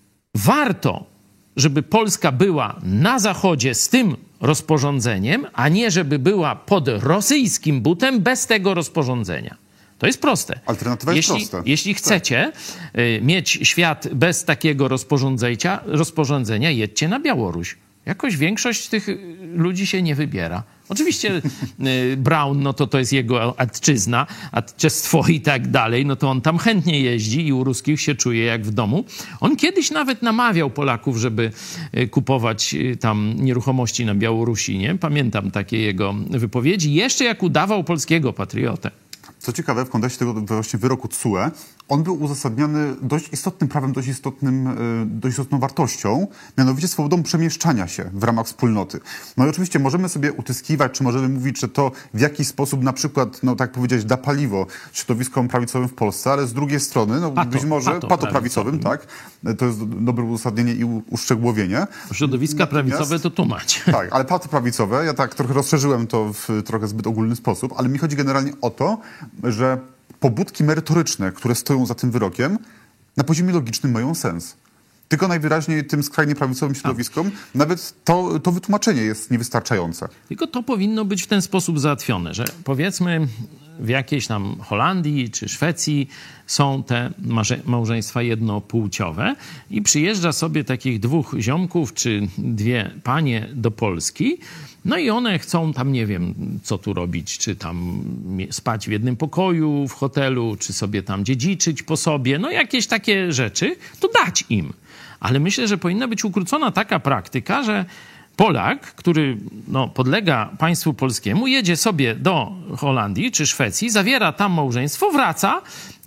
warto, żeby Polska była na Zachodzie z tym rozporządzeniem, a nie żeby była pod rosyjskim butem bez tego rozporządzenia. To jest proste. Alternatywa jest jeśli, prosta. Jeśli chcecie y, mieć świat bez takiego rozporządzenia, rozporządzenia, jedźcie na Białoruś. Jakoś większość tych y, ludzi się nie wybiera. Oczywiście y, Braun, no to to jest jego atczyzna, atczestwo i tak dalej, no to on tam chętnie jeździ i u ruskich się czuje jak w domu. On kiedyś nawet namawiał Polaków, żeby y, kupować y, tam nieruchomości na Białorusi, nie? Pamiętam takie jego wypowiedzi. Jeszcze jak udawał polskiego patriotę. Co ciekawe, w kontekście tego właśnie wyroku T S U E, on był uzasadniony dość istotnym prawem, dość, istotnym, e, dość istotną wartością, mianowicie swobodą przemieszczania się w ramach wspólnoty. No i oczywiście możemy sobie utyskiwać, czy możemy mówić, że to w jakiś sposób na przykład, no tak powiedzieć, da paliwo środowiskom prawicowym w Polsce, ale z drugiej strony, no Pato, być może pato patoprawicowym, tak, to jest dobre uzasadnienie i u- uszczegółowienie. Środowiska Natomiast- prawicowe to tłumacz. Tak, ale patoprawicowe, ja tak trochę rozszerzyłem to w trochę zbyt ogólny sposób, ale mi chodzi generalnie o to, że pobudki merytoryczne, które stoją za tym wyrokiem, na poziomie logicznym mają sens. Tylko najwyraźniej tym skrajnie prawicowym środowiskom nawet to, to wytłumaczenie jest niewystarczające. Tylko to powinno być w ten sposób załatwione, że powiedzmy w jakiejś tam Holandii czy Szwecji są te marze- małżeństwa jednopłciowe i przyjeżdża sobie takich dwóch ziomków czy dwie panie do Polski, no i one chcą tam, nie wiem, co tu robić, czy tam mie- spać w jednym pokoju w hotelu, czy sobie tam dziedziczyć po sobie, no jakieś takie rzeczy, to dać im. Ale myślę, że powinna być ukrócona taka praktyka, że Polak, który no, podlega państwu polskiemu, jedzie sobie do Holandii czy Szwecji, zawiera tam małżeństwo, wraca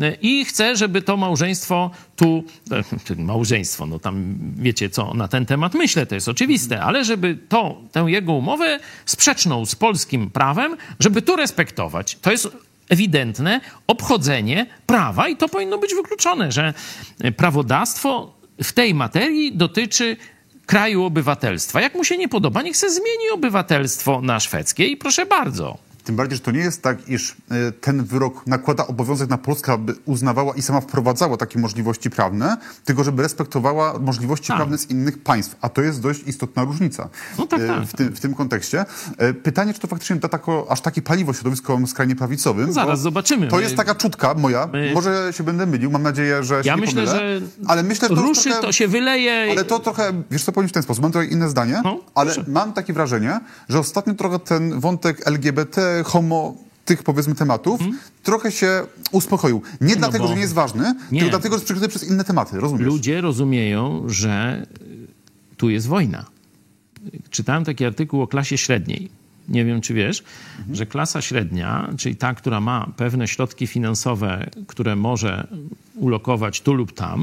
i chce, żeby to małżeństwo tu, małżeństwo, no tam wiecie co na ten temat myślę, to jest oczywiste, ale żeby to, tę jego umowę sprzeczną z polskim prawem, żeby tu respektować. To jest ewidentne obchodzenie prawa i to powinno być wykluczone, że prawodawstwo w tej materii dotyczy kraju obywatelstwa. Jak mu się nie podoba, niech se zmieni obywatelstwo na szwedzkie i proszę bardzo. Tym bardziej, że to nie jest tak, iż e, ten wyrok nakłada obowiązek na Polskę, aby uznawała i sama wprowadzała takie możliwości prawne, tylko żeby respektowała możliwości Tak. prawne z innych państw. A to jest dość istotna różnica No tak, e, tak, w, tym, w tym kontekście. E, Pytanie, czy to faktycznie da tako, aż takie paliwo środowiskom skrajnie prawicowym? Zaraz bo zobaczymy. To My- jest taka czutka moja. my- Może się będę mylił. Mam nadzieję, że się Ja nie myślę, pomylę. że ale myślę, że to już ruszy, trochę... to się wyleje. Ale to trochę, wiesz co, powiem w ten sposób, mam trochę inne zdanie, No, ale proszę. mam takie wrażenie, że ostatnio trochę ten wątek L G B T, homo tych, powiedzmy, tematów hmm? trochę się uspokoił. Nie no dlatego, bo... że nie jest ważny, nie. tylko dlatego, że jest przykryty przez inne tematy, rozumiesz? Ludzie rozumieją, że tu jest wojna. Czytałem taki artykuł o klasie średniej. Nie wiem, czy wiesz, mhm. że klasa średnia, czyli ta, która ma pewne środki finansowe, które może ulokować tu lub tam,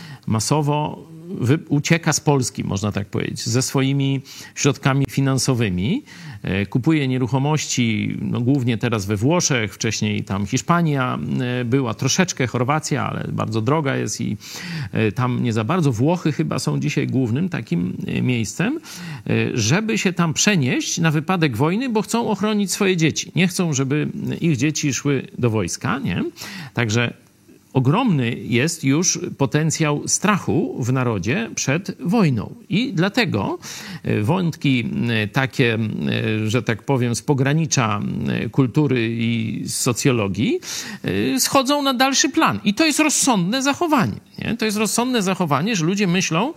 masowo wy- ucieka z Polski, można tak powiedzieć, ze swoimi środkami finansowymi. E, kupuje nieruchomości, no, głównie teraz we Włoszech, wcześniej tam Hiszpania e, była, troszeczkę Chorwacja, ale bardzo droga jest i e, tam nie za bardzo. Włochy chyba są dzisiaj głównym takim e, miejscem, e, żeby się tam przenieść na wypadek wojny, bo chcą ochronić swoje dzieci. Nie chcą, żeby ich dzieci szły do wojska, nie? Także ogromny jest już potencjał strachu w narodzie przed wojną. I dlatego wątki takie, że tak powiem, z pogranicza kultury i socjologii schodzą na dalszy plan. I to jest rozsądne zachowanie. Nie? To jest rozsądne zachowanie, że ludzie myślą,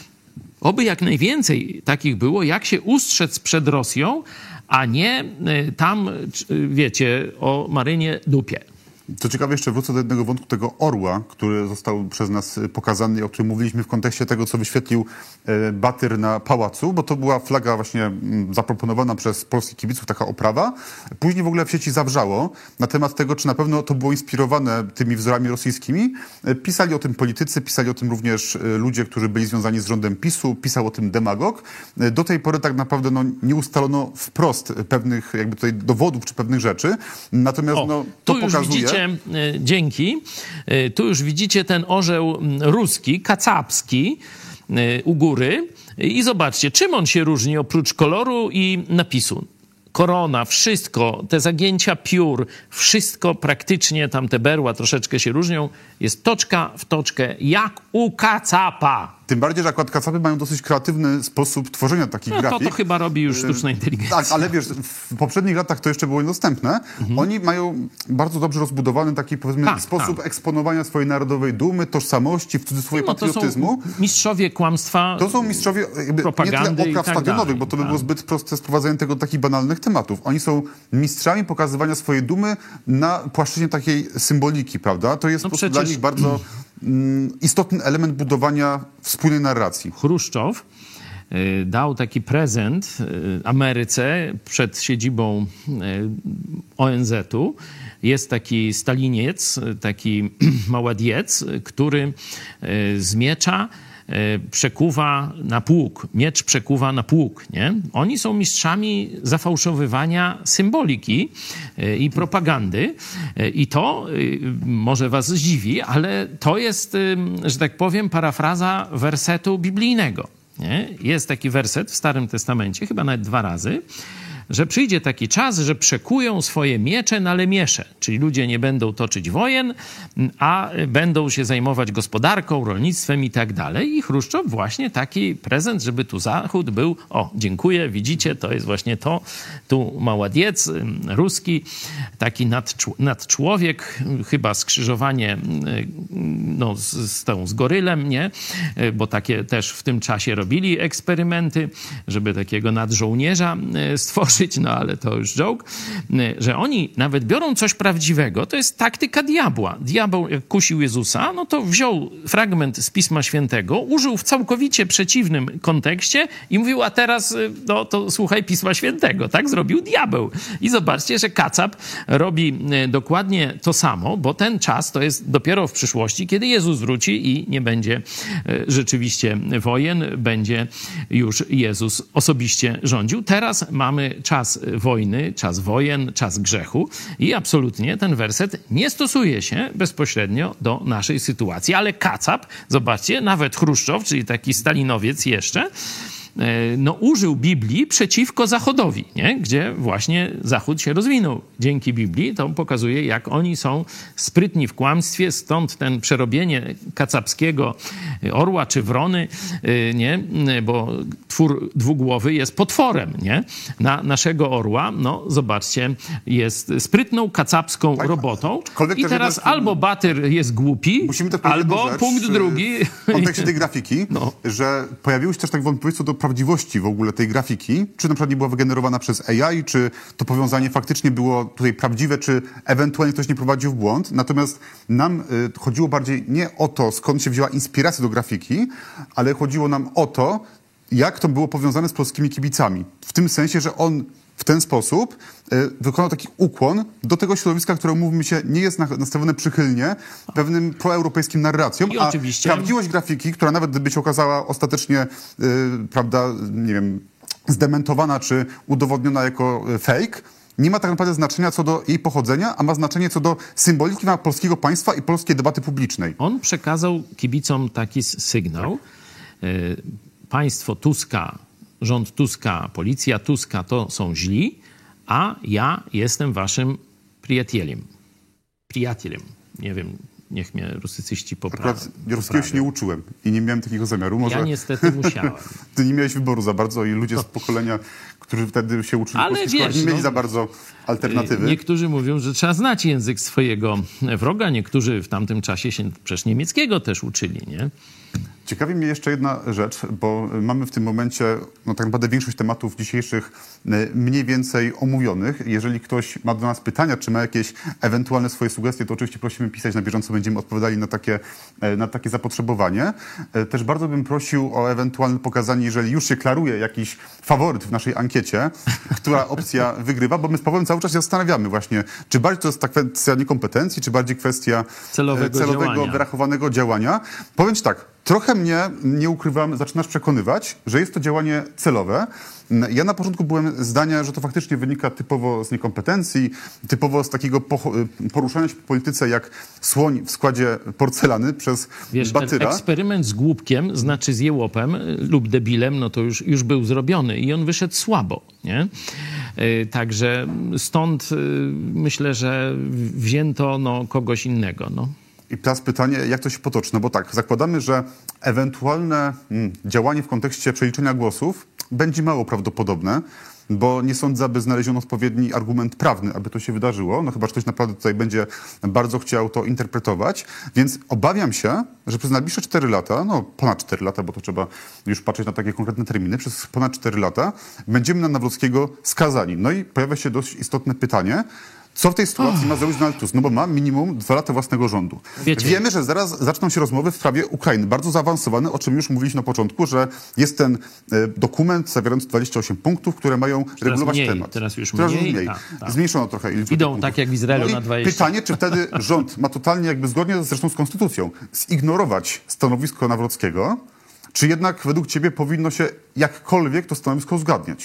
oby jak najwięcej takich było, jak się ustrzec przed Rosją, a nie tam, wiecie, o Marynie dupie. Co ciekawe, jeszcze wrócę do jednego wątku, tego orła, który został przez nas pokazany i o którym mówiliśmy w kontekście tego, co wyświetlił Batyr na pałacu, bo to była flaga właśnie zaproponowana przez polskich kibiców, taka oprawa. Później w ogóle w sieci zawrzało na temat tego, czy na pewno to było inspirowane tymi wzorami rosyjskimi. Pisali o tym politycy, pisali o tym również ludzie, którzy byli związani z rządem PiSu, pisał o tym demagog. Do tej pory tak naprawdę no, nie ustalono wprost pewnych jakby tutaj dowodów czy pewnych rzeczy. Natomiast o, no, to pokazuje... Widzicie, dzięki. Tu już widzicie ten orzeł ruski, kacapski u góry i zobaczcie, czym on się różni oprócz koloru i napisu. Korona, wszystko, te zagięcia piór, wszystko praktycznie, tam te berła troszeczkę się różnią, jest toczka w toczkę, jak u kacapa. Tym bardziej, że akurat kacapy mają dosyć kreatywny sposób tworzenia takich no, grafik. To to chyba robi już sztuczna inteligencja. Tak, ale wiesz, w poprzednich latach to jeszcze było niedostępne. Mhm. Oni mają bardzo dobrze rozbudowany taki, powiedzmy, tak, sposób tak. eksponowania swojej narodowej dumy, tożsamości, w cudzysłowie no, patriotyzmu. To są mistrzowie kłamstwa, To są mistrzowie jakby, propagandy nie tyle opraw tak stadionowych, dalej, bo to by tak. było zbyt proste sprowadzenie tego do takich banalnych tematów. Oni są mistrzami pokazywania swojej dumy na płaszczyźnie takiej symboliki, prawda? To jest no po prostu przecież... dla nich bardzo mm, istotny element budowania wspólnej narracji. Chruszczow y, dał taki prezent y, Ameryce przed siedzibą y, O N Z-u. Jest taki staliniec, taki maładiec, który y, z miecza przekuwa na pług. Miecz przekuwa na pług, nie? Oni są mistrzami zafałszowywania symboliki i propagandy. I to może was zdziwi, ale to jest, że tak powiem, parafraza wersetu biblijnego. Nie? Jest taki werset w Starym Testamencie, chyba nawet dwa razy, że przyjdzie taki czas, że przekują swoje miecze na lemiesze, czyli ludzie nie będą toczyć wojen, a będą się zajmować gospodarką, rolnictwem i tak dalej. I Chruszczow właśnie taki prezent, żeby tu Zachód był, o, dziękuję, widzicie, to jest właśnie to, tu maładiec ruski, taki nadcz- nadczłowiek, chyba skrzyżowanie no, z, z tą, z gorylem, nie? Bo takie też w tym czasie robili eksperymenty, żeby takiego nadżołnierza stworzyć, no ale to już joke, że oni nawet biorą coś prawdziwego, to jest taktyka diabła. Diabeł, jak kusił Jezusa, no to wziął fragment z Pisma Świętego, użył w całkowicie przeciwnym kontekście i mówił, a teraz no to słuchaj Pisma Świętego. Tak zrobił diabeł. I zobaczcie, że kacap robi dokładnie to samo, bo ten czas to jest dopiero w przyszłości, kiedy Jezus wróci i nie będzie rzeczywiście wojen, będzie już Jezus osobiście rządził. Teraz mamy czas wojny, czas wojen, czas grzechu i absolutnie ten werset nie stosuje się bezpośrednio do naszej sytuacji. Ale kacap, zobaczcie, nawet Chruszczow, czyli taki stalinowiec jeszcze, no, użył Biblii przeciwko Zachodowi, nie? Gdzie właśnie Zachód się rozwinął dzięki Biblii. To pokazuje, jak oni są sprytni w kłamstwie, stąd ten przerobienie kacapskiego orła czy wrony, nie? Bo twór dwugłowy jest potworem, nie? Na naszego orła, no zobaczcie, jest sprytną kacapską tak, robotą i teraz jest, albo Batyr jest głupi, albo rzecz, punkt drugi. W kontekście tej grafiki, no. że pojawiły się też tak wątpliwości co do prawdziwości w ogóle tej grafiki, czy na przykład nie była wygenerowana przez A I, czy to powiązanie faktycznie było tutaj prawdziwe, czy ewentualnie ktoś nie prowadził w błąd. Natomiast nam y, chodziło bardziej nie o to, skąd się wzięła inspiracja do grafiki, ale chodziło nam o to, jak to było powiązane z polskimi kibicami. W tym sensie, że on w ten sposób y, wykonał taki ukłon do tego środowiska, które, mówmy się, nie jest nastawione przychylnie pewnym proeuropejskim narracjom, I a oczywiście... prawdziwość grafiki, która nawet gdyby się okazała ostatecznie, y, prawda, nie wiem, zdementowana czy udowodniona jako fake, nie ma tak naprawdę znaczenia co do jej pochodzenia, a ma znaczenie co do symboliki polskiego państwa i polskiej debaty publicznej. On przekazał kibicom taki sygnał. Y, państwo Tuska, rząd Tuska, policja Tuska to są źli, a ja jestem waszym przyjacielem. Przyjacielem. Nie wiem, niech mnie rusycyści poprawią. Akurat ruskiego się nie uczyłem i nie miałem takiego zamiaru. Może ja niestety musiałem. Ty nie miałeś wyboru za bardzo i ludzie z pokolenia, którzy wtedy się uczyli Ale polskiej szkoły, nie mieli no, za bardzo alternatywy. Niektórzy mówią, że trzeba znać język swojego wroga. Niektórzy w tamtym czasie się przecież niemieckiego też uczyli, nie? Ciekawi mnie jeszcze jedna rzecz, bo mamy w tym momencie no, tak naprawdę większość tematów dzisiejszych mniej więcej omówionych. Jeżeli ktoś ma do nas pytania, czy ma jakieś ewentualne swoje sugestie, to oczywiście prosimy pisać na bieżąco, będziemy odpowiadali na takie, na takie zapotrzebowanie. Też bardzo bym prosił o ewentualne pokazanie, jeżeli już się klaruje jakiś faworyt w naszej ankiecie, która opcja wygrywa, bo my z Pawłem cały czas się zastanawiamy właśnie, czy bardziej to jest ta kwestia niekompetencji, czy bardziej kwestia celowego, celowego działania. wyrachowanego działania. Powiem ci tak, trochę mnie, nie ukrywam, zaczynasz przekonywać, że jest to działanie celowe. Ja na początku byłem zdania, że to faktycznie wynika typowo z niekompetencji, typowo z takiego poruszania się po polityce jak słoń w składzie porcelany przez Wiesz, Batyra. Ten eksperyment z głupkiem, znaczy z jełopem lub debilem, no to już, już był zrobiony i on wyszedł słabo, nie? Także stąd myślę, że wzięto no, kogoś innego, no. I teraz pytanie, jak to się potoczy? No bo tak, zakładamy, że ewentualne mm, działanie w kontekście przeliczenia głosów będzie mało prawdopodobne, bo nie sądzę, aby znaleziono odpowiedni argument prawny, aby to się wydarzyło. No chyba, że ktoś naprawdę tutaj będzie bardzo chciał to interpretować. Więc obawiam się, że przez najbliższe cztery lata, no ponad cztery lata, bo to trzeba już patrzeć na takie konkretne terminy, przez ponad cztery lata będziemy na Nawrockiego skazani. No i pojawia się dość istotne pytanie, co w tej sytuacji oh. ma zrobić Donald Tusk? No bo ma minimum dwa lata własnego rządu. Wiecie. Wiemy, że zaraz zaczną się rozmowy w sprawie Ukrainy. Bardzo zaawansowane, o czym już mówiliśmy na początku, że jest ten e, dokument zawierający dwadzieścia osiem punktów, które mają teraz regulować mniej, temat. Teraz już teraz mniej. mniej. Ta, ta. Zmniejszono trochę liczbę Idą punktów. tak jak w Izraelu no na dwadzieścia. Pytanie, czy wtedy rząd ma totalnie jakby zgodnie zresztą z konstytucją zignorować stanowisko Nawrockiego, czy jednak według ciebie powinno się jakkolwiek to stanowisko uzgadniać?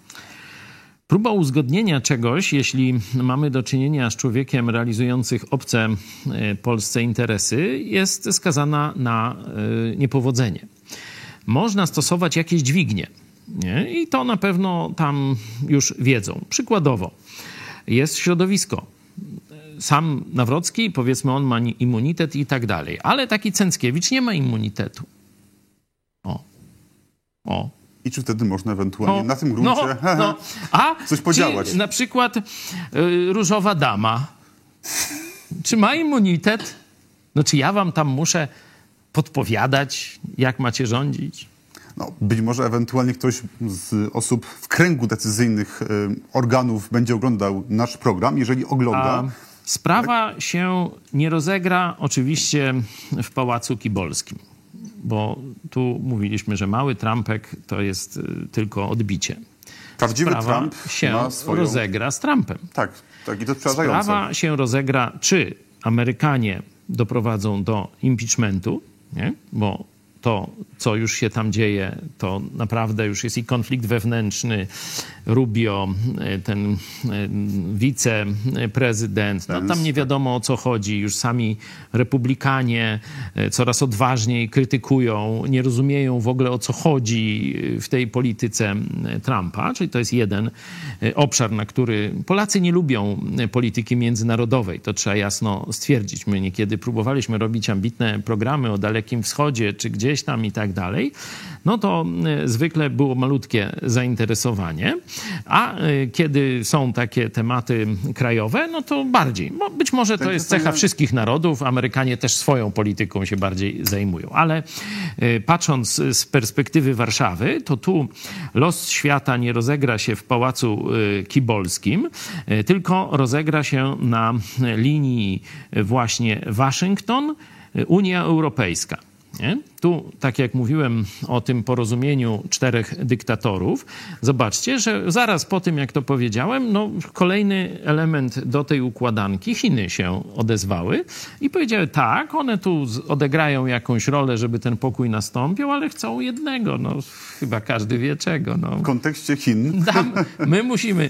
Próba uzgodnienia czegoś, jeśli mamy do czynienia z człowiekiem realizującym obce Polsce interesy, jest skazana na niepowodzenie. Można stosować jakieś dźwignie, nie? I to na pewno tam już wiedzą. Przykładowo jest środowisko. Sam Nawrocki, powiedzmy, on ma immunitet i tak dalej, ale taki Cęckiewicz nie ma immunitetu. O, o. I czy wtedy można ewentualnie no, na tym gruncie no, no. A coś podziałać? Czy na przykład y, Różowa Dama, czy ma immunitet? No czy ja wam tam muszę podpowiadać, jak macie rządzić? No, być może ewentualnie ktoś z osób w kręgu decyzyjnych y, organów będzie oglądał nasz program. Jeżeli ogląda... A sprawa tak? się nie rozegra oczywiście w Pałacu Kibolskim. Bo tu mówiliśmy, że mały Trumpek to jest tylko odbicie. Prawdziwy Sprawa Trump się ma swoją... rozegra z Trumpem. Tak, tak i to przerażające. Sprawa się rozegra, czy Amerykanie doprowadzą do impeachmentu, nie? Bo to, co już się tam dzieje, to naprawdę już jest i konflikt wewnętrzny. Rubio, ten wiceprezydent, no tam nie wiadomo o co chodzi. Już sami republikanie coraz odważniej krytykują, nie rozumieją w ogóle o co chodzi w tej polityce Trumpa. Czyli to jest jeden obszar, na który Polacy nie lubią polityki międzynarodowej. To trzeba jasno stwierdzić. My niekiedy próbowaliśmy robić ambitne programy o Dalekim Wschodzie, czy gdzieś gdzieś tam i tak dalej, no to zwykle było malutkie zainteresowanie, a kiedy są takie tematy krajowe, no to bardziej. Bo być może to jest cecha wszystkich narodów, Amerykanie też swoją polityką się bardziej zajmują, ale patrząc z perspektywy Warszawy, to tu los świata nie rozegra się w Pałacu Kibolskim, tylko rozegra się na linii właśnie Waszyngton, Unia Europejska. Nie? Tu, tak jak mówiłem o tym porozumieniu czterech dyktatorów, zobaczcie, że zaraz po tym, jak to powiedziałem, no, kolejny element do tej układanki, Chiny się odezwały i powiedziały, tak, one tu odegrają jakąś rolę, żeby ten pokój nastąpił, ale chcą jednego, no chyba każdy wie czego. No. W kontekście Chin. Tam, my musimy...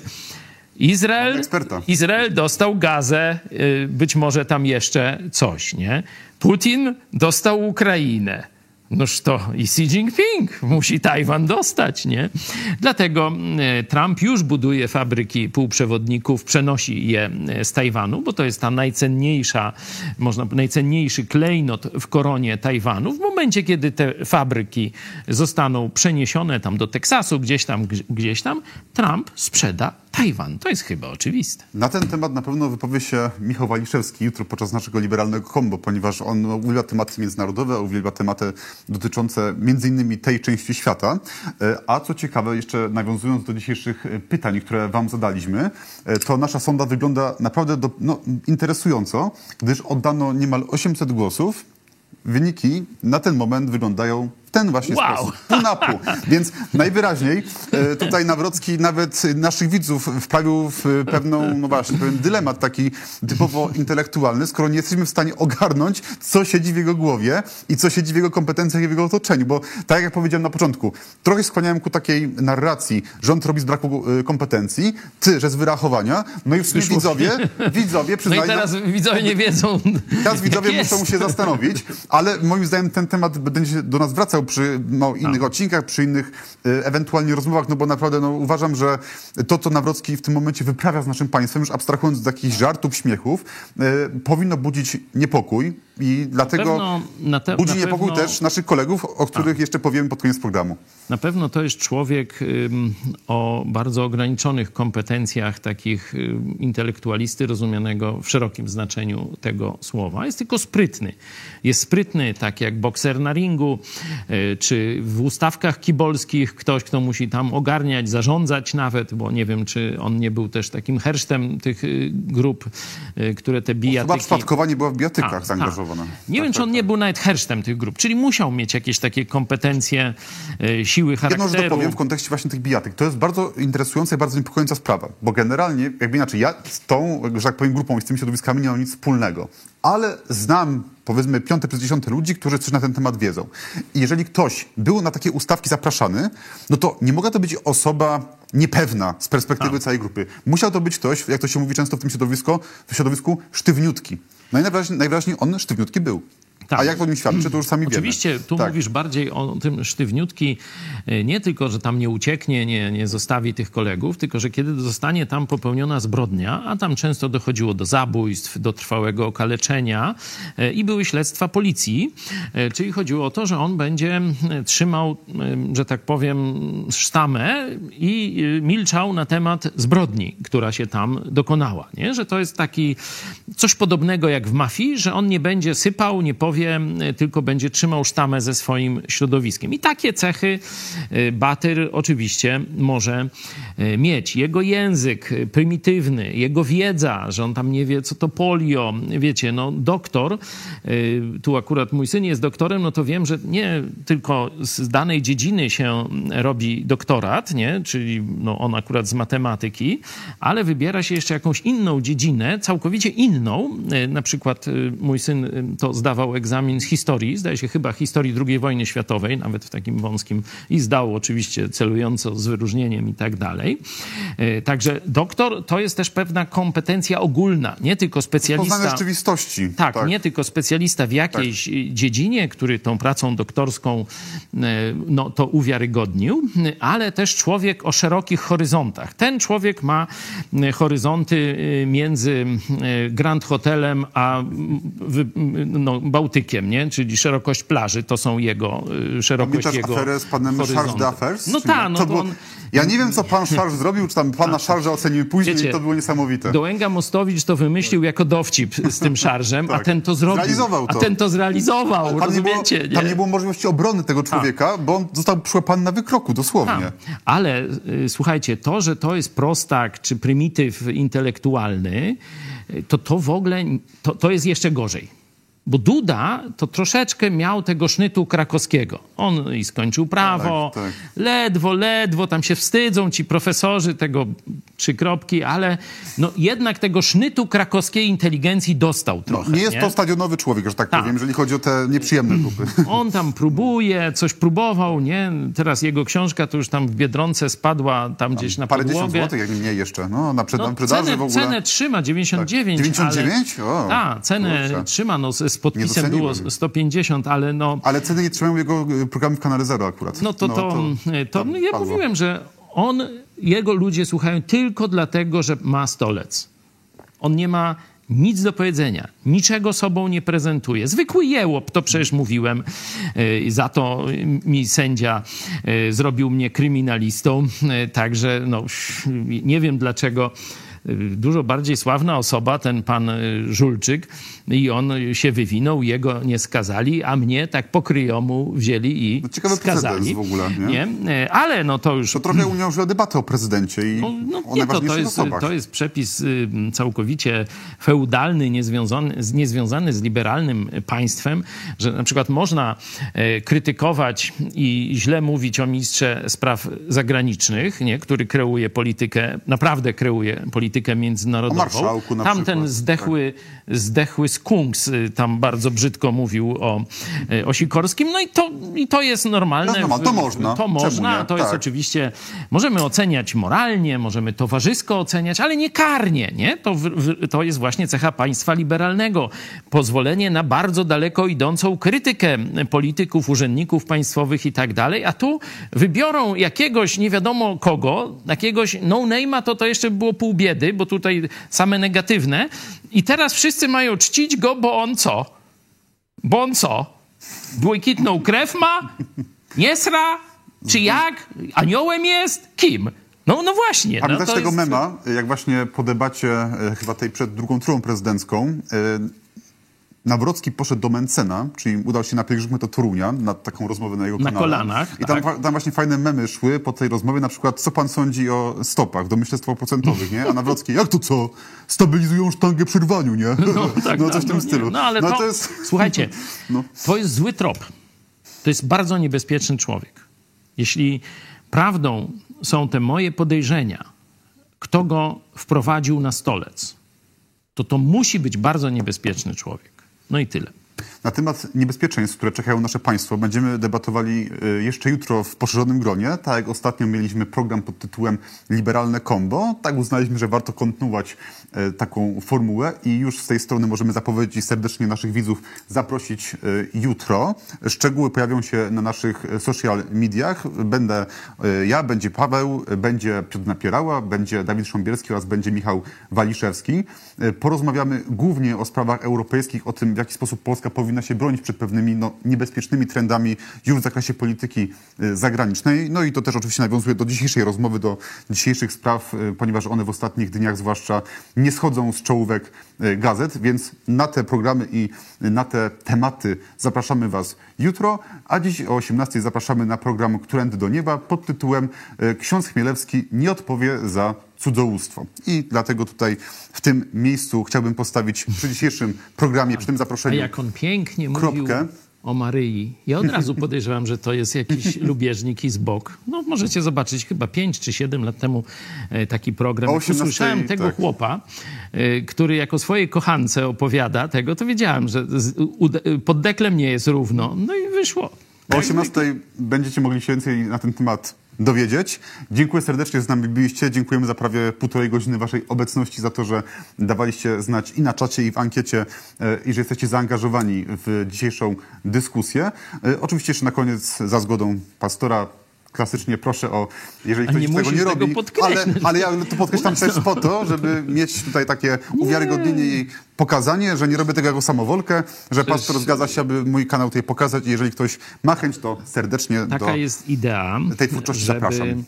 Izrael, Izrael dostał Gazę, być może tam jeszcze coś, nie? Putin dostał Ukrainę. Noż to i Xi Jinping musi Tajwan dostać, nie? Dlatego Trump już buduje fabryki półprzewodników, przenosi je z Tajwanu, bo to jest ta najcenniejsza, można, najcenniejszy klejnot w koronie Tajwanu. W momencie, kiedy te fabryki zostaną przeniesione tam do Teksasu, gdzieś tam, gdzieś tam, Trump sprzeda Tajwan. To jest chyba oczywiste. Na ten temat na pewno wypowie się Michał Waliszewski jutro podczas naszego liberalnego kombo, ponieważ on uwielbia tematy międzynarodowe, uwielbia tematy dotyczące między innymi tej części świata. A co ciekawe, jeszcze nawiązując do dzisiejszych pytań, które wam zadaliśmy, to nasza sonda wygląda naprawdę do, no, interesująco, gdyż oddano niemal osiemset głosów. Wyniki na ten moment wyglądają w ten właśnie wow. sposób. Pół na pół. Więc najwyraźniej tutaj Nawrocki nawet naszych widzów wprawił w pewną, no właśnie, pewien dylemat taki typowo intelektualny, skoro nie jesteśmy w stanie ogarnąć, co siedzi w jego głowie i co siedzi w jego kompetencjach i w jego otoczeniu. Bo tak jak powiedziałem na początku, trochę skłaniałem ku takiej narracji, rząd robi z braku kompetencji, ty, że z wyrachowania, no i w sumie widzowie, widzowie przyznają... No i teraz widzowie nie wiedzą, Teraz widzowie muszą się zastanowić, ale moim zdaniem ten temat będzie do nas wracał przy no, innych A. odcinkach, przy innych y, ewentualnie rozmowach, no bo naprawdę no, uważam, że to, co Nawrocki w tym momencie wyprawia z naszym państwem, już abstrahując od jakichś żartów, śmiechów, y, powinno budzić niepokój i dlatego pewno, na te, budzi na niepokój pewno... też naszych kolegów, o których A. jeszcze powiemy pod koniec programu. Na pewno to jest człowiek ym, o bardzo ograniczonych kompetencjach takich ym, intelektualisty rozumianego w szerokim znaczeniu tego słowa. Jest tylko sprytny. Jest sprytny, tak jak bokser na ringu, y, czy w ustawkach kibolskich ktoś, kto musi tam ogarniać, zarządzać nawet, bo nie wiem, czy on nie był też takim hersztem tych y, grup, y, które te bijatyki... Chyba przypadkowanie była w bijatykach a, zaangażowana. A. Nie tak, wiem, czy tak, on tak. nie był nawet hersztem tych grup, czyli musiał mieć jakieś takie kompetencje, y, siły charakteru. Jedną rzecz dopowiem w kontekście właśnie tych bijatyk. To jest bardzo interesująca i bardzo niepokojąca sprawa, bo generalnie, jakby inaczej, ja z tą, że tak powiem, grupą i z tymi środowiskami nie mam nic wspólnego, ale znam, powiedzmy, piąte przez dziesiąte ludzi, którzy coś na ten temat wiedzą. I jeżeli ktoś był na takie ustawki zapraszany, no to nie mogła to być osoba niepewna z perspektywy A. całej grupy. Musiał to być ktoś, jak to się mówi często w tym środowisku, w środowisku sztywniutki. No i najwyraźniej, najwyraźniej on sztywniutki był. Tak. A jak o nim świadczy, to już sami wiemy. Oczywiście, tu tak. mówisz bardziej o tym sztywniutki, nie tylko, że tam nie ucieknie, nie, nie zostawi tych kolegów, tylko, że kiedy zostanie tam popełniona zbrodnia, a tam często dochodziło do zabójstw, do trwałego okaleczenia i były śledztwa policji, czyli chodziło o to, że on będzie trzymał, że tak powiem, sztamę i milczał na temat zbrodni, która się tam dokonała. Nie? Że to jest taki coś podobnego jak w mafii, że on nie będzie sypał, nie powie, tylko będzie trzymał sztamę ze swoim środowiskiem. I takie cechy Batyr oczywiście może mieć. Jego język prymitywny, jego wiedza, że on tam nie wie, co to polio. Wiecie, no doktor, tu akurat mój syn jest doktorem, no to wiem, że nie tylko z danej dziedziny się robi doktorat, nie? Czyli no on akurat z matematyki, ale wybiera się jeszcze jakąś inną dziedzinę, całkowicie inną. Na przykład mój syn to zdawał egzamin z historii, zdaje się chyba historii drugiej wojny światowej, nawet w takim wąskim, i zdał oczywiście celująco z wyróżnieniem i tak dalej. Także doktor to jest też pewna kompetencja ogólna, nie tylko specjalista... Poznanie rzeczywistości. Tak, tak, nie tylko specjalista w jakiejś tak. dziedzinie, który tą pracą doktorską no, to uwiarygodnił, ale też człowiek o szerokich horyzontach. Ten człowiek ma horyzonty między Grand Hotelem a no, Bałtykiem, Bałtykiem, nie? Czyli szerokość plaży, to są jego, y, szerokość Pamiętasz jego aferę z panem Charles d'Affaires? No tak, no to było... on... Ja nie wiem, co pan Charles zrobił, czy tam pana Charlesa ocenimy później, Wiecie, to było niesamowite. Dołęga Mostowicz to wymyślił jako dowcip z tym szarżem, Tak. a ten to zrobił. Zrealizował to. A ten to zrealizował, Tam nie, było, rozumiecie? tam nie było możliwości obrony tego człowieka, bo on został przyłapany na wykroku, dosłownie. A, ale y, słuchajcie, to, że to jest prostak czy prymityw intelektualny, y, to to w ogóle, to, to jest jeszcze gorzej. Bo Duda to troszeczkę miał tego sznytu krakowskiego. On i skończył prawo, tak, tak. ledwo, ledwo, tam się wstydzą ci profesorzy tego trzy kropki, ale no jednak tego sznytu krakowskiej inteligencji dostał trochę. Nie jest nie? to stadionowy człowiek, że tak, Tak. powiem, jeżeli chodzi o te nieprzyjemne grupy. On tam próbuje, coś próbował, nie? Teraz jego książka to już tam w Biedronce spadła tam gdzieś na Parę podłogę. dziesiąt złotych, jak nie mniej jeszcze, no, na przed, No, wyprzedaży cenę, w ogóle. cenę trzyma dziewięćdziesiąt dziewięć. dziewięćdziesiąt dziewięć? Ale, O, tak, cenę kurczę. trzyma, no z, z podpisem Nie było doceniłem. sto pięćdziesiąt, ale no... Ale ceny nie trzymają jego y, programu w kanale Zero akurat. No to, to, to, to tam no ja padło. mówiłem, że on, jego ludzie słuchają tylko dlatego, że ma stolec. On nie ma nic do powiedzenia, niczego sobą nie prezentuje. Zwykły jełop, to przecież mówiłem. Yy, za to mi sędzia yy, zrobił mnie kryminalistą. Yy, także no, nie wiem dlaczego dużo bardziej sławna osoba, ten pan Żulczyk, i on się wywinął, jego nie skazali, a mnie tak po kryjomu wzięli i No ciekawy skazali. precedens w ogóle, nie? nie? Ale no to już... To trochę uniemożliwia debatę o prezydencie i No, no o nie, to, to, najważniejszych jest, osobach. to jest przepis y, całkowicie feudalny, niezwiązany, z- niezwiązany z liberalnym państwem, że na przykład można e, krytykować i źle mówić o ministrze spraw zagranicznych, nie, który kreuje politykę, naprawdę kreuje politykę międzynarodową. O marszałku na Tamten przykład, zdechły, zdechły skunks y, tam bardzo brzydko mówił o, y, o Sikorskim, no i to, i to jest normalne. No, no, to w- można. To Czemu można, nie? to jest Tak. oczywiście, możemy oceniać moralnie, możemy towarzysko oceniać, ale nie karnie, nie? To, w, w, to jest właśnie cecha państwa liberalnego. Pozwolenie na bardzo daleko idącą krytykę polityków, urzędników państwowych i tak dalej, a tu wybiorą jakiegoś nie wiadomo kogo, jakiegoś no-name'a, to to jeszcze było pół biedy, bo tutaj same negatywne i teraz wszyscy mają czcić go, bo on co? Bo on co? Błękitną krew ma? Nie sra? Czy jak? Aniołem jest? Kim? No, no właśnie. Pamiętasz no, to tego jest... mema, jak właśnie po debacie, e, chyba tej przed drugą turą prezydencką, e, Nawrocki poszedł do Mencena, czyli udał się na pielgrzymkę do Torunia, na taką rozmowę na jego Na kanale. kolanach, I tam, tak. tam właśnie fajne memy szły po tej rozmowie, na przykład, co pan sądzi o stopach, domyślestwo procentowych, nie? A Nawrocki, jak to co? Stabilizują sztangę przy rwaniu, nie? No, tak, no coś w no, tym nie. stylu. No ale to, jest... słuchajcie, No. to jest zły trop. To jest bardzo niebezpieczny człowiek. Jeśli prawdą są te moje podejrzenia, kto go wprowadził na stolec, to to musi być bardzo niebezpieczny człowiek. No i tyle. Na temat niebezpieczeństw, które czekają nasze państwo, będziemy debatowali y, jeszcze jutro w poszerzonym gronie. Tak jak ostatnio mieliśmy program pod tytułem Liberalne Combo, tak uznaliśmy, że warto kontynuować y, taką formułę i już z tej strony możemy zapowiedzieć serdecznie naszych widzów zaprosić y, jutro. Szczegóły pojawią się na naszych social mediach. Będę y, ja, będzie Paweł, będzie Piotr Napierała, będzie Dawid Szambierski oraz będzie Michał Waliszewski. Y, porozmawiamy głównie o sprawach europejskich, o tym, w jaki sposób Polska powinna się bronić przed pewnymi no, niebezpiecznymi trendami już w zakresie polityki y, zagranicznej. No i to też oczywiście nawiązuje do dzisiejszej rozmowy, do dzisiejszych spraw, y, ponieważ one w ostatnich dniach zwłaszcza nie schodzą z czołówek y, gazet, więc na te programy i y, na te tematy zapraszamy Was jutro, a dziś o osiemnastej zapraszamy na program Którędy do nieba pod tytułem y, Ksiądz Chmielewski nie odpowie za cudzołóstwo. I dlatego tutaj w tym miejscu chciałbym postawić przy dzisiejszym programie, przy tym A zaproszeniu jak on pięknie kropkę. mówił o Maryi. Ja od razu podejrzewam, że to jest jakiś lubieżnik i z bok. No możecie zobaczyć, chyba pięć czy siedem lat temu e, taki program. O Jak osiemnastej, usłyszałem tego tak. chłopa, e, który jako swojej kochance opowiada tego, to wiedziałem, że z, u, pod deklem nie jest równo. No i wyszło. O osiemnastej będziecie mogli się więcej na ten temat dowiedzieć. Dziękuję serdecznie, że z nami byliście. Dziękujemy za prawie półtorej godziny waszej obecności, za to, że dawaliście znać i na czacie, i w ankiecie, e, i że jesteście zaangażowani w dzisiejszą dyskusję. E, Oczywiście jeszcze na koniec, za zgodą pastora, klasycznie proszę o, jeżeli A ktoś nie tego musisz nie tego robi, ale, podkreślać. ale ja to podkreślam też po to, żeby mieć tutaj takie uwiarygodnienie i pokazanie, że nie robię tego jako samowolkę, że pastor zgadza się, aby mój kanał tutaj pokazać i jeżeli ktoś ma chęć, to serdecznie Taka do jest idea, tej twórczości żeby zapraszam.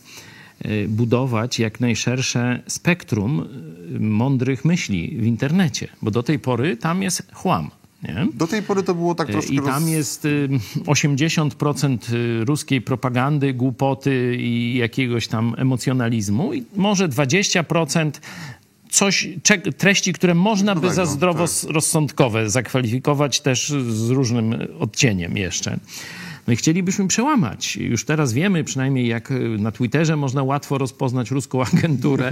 budować jak najszersze spektrum mądrych myśli w internecie, bo do tej pory tam jest chłam. Nie? Do tej pory to było tak troszkę... I tam roz... jest y, osiemdziesiąt procent ruskiej propagandy, głupoty i jakiegoś tam emocjonalizmu i może dwadzieścia procent coś, cze- treści, które można by za zdroworozsądkowe zakwalifikować też z różnym odcieniem jeszcze. No i chcielibyśmy przełamać. Już teraz wiemy, przynajmniej jak na Twitterze można łatwo rozpoznać ruską agenturę,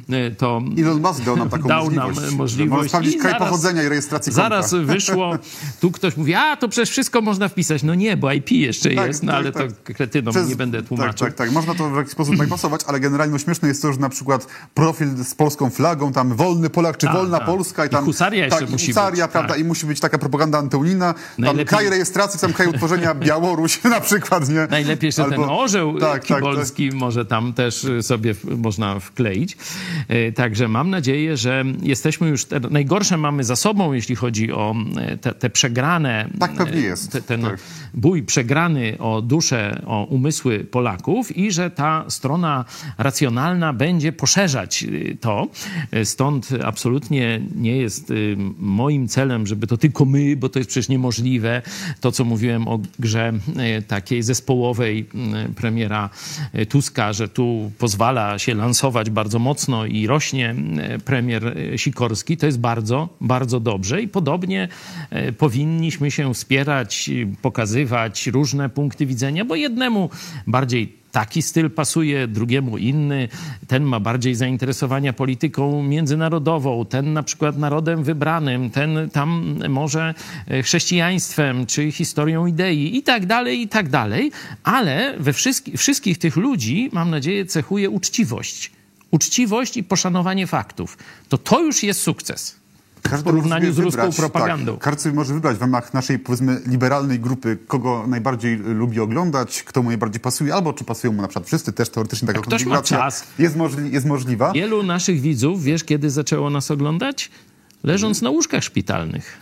to Elon Musk dał nam taką dał możliwość. nam możliwość. Można sprawdzić I kraj zaraz- pochodzenia i rejestracji konta. Zaraz wyszło, tu ktoś mówi, a to przecież wszystko można wpisać. No nie, bo I P jeszcze Tak, jest, no tak, ale tak. to kretynom Przez- nie będę tłumaczył. Tak, tak, tak. Można to w jakiś sposób bypassować, ale generalnie śmieszne jest to, że na przykład profil z polską flagą, tam wolny Polak czy Tak, wolna tak. Polska. I I tam, husaria jeszcze tak, i musi husaria, być, prawda, tak. i musi być taka propaganda antyunijna. Tam Najlepiej- kraj rejestracji, tam kraj utworzenia Białoruś na przykład, nie? Najlepiej jeszcze ten Albo- orzeł tak, tak, kibolski może tam też sobie w- można wkleić. E, Także mam nadzieję, że jesteśmy już... Te, najgorsze mamy za sobą, jeśli chodzi o e, te, te przegrane... Tak pewnie e, jest, te, ten tak. bój przegrany o duszę, o umysły Polaków i że ta strona racjonalna będzie poszerzać y, to. E, Stąd absolutnie nie jest y, moim celem, żeby to tylko my, bo to jest przecież niemożliwe. To, co mówiłem o grze y, takiej zespołowej y, premiera y, Tuska, że tu pozwala się lansować bardzo mocno i rośnie y, premier y, Sikorski, to jest bardzo, bardzo dobrze i podobnie y, powinniśmy się wspierać, y, pokazywać różne punkty widzenia, bo jednemu bardziej taki styl pasuje, drugiemu inny. Ten ma bardziej zainteresowania polityką międzynarodową, ten na przykład narodem wybranym, ten tam może chrześcijaństwem czy historią idei i tak dalej, i tak dalej. Ale we wszystkich, wszystkich tych ludzi, mam nadzieję, cechuje uczciwość. Uczciwość i poszanowanie faktów. To to już jest sukces. Każdy w porównaniu może z ruską wybrać, propagandą. Tak, każdy sobie może wybrać w ramach naszej, powiedzmy, liberalnej grupy, kogo najbardziej lubi oglądać, kto mu najbardziej pasuje, albo czy pasują mu na przykład wszyscy, też teoretycznie taka ktoś ma konfiguracja czas. Jest, możli- jest możliwa. Wielu naszych widzów, wiesz, kiedy zaczęło nas oglądać? Leżąc na łóżkach szpitalnych.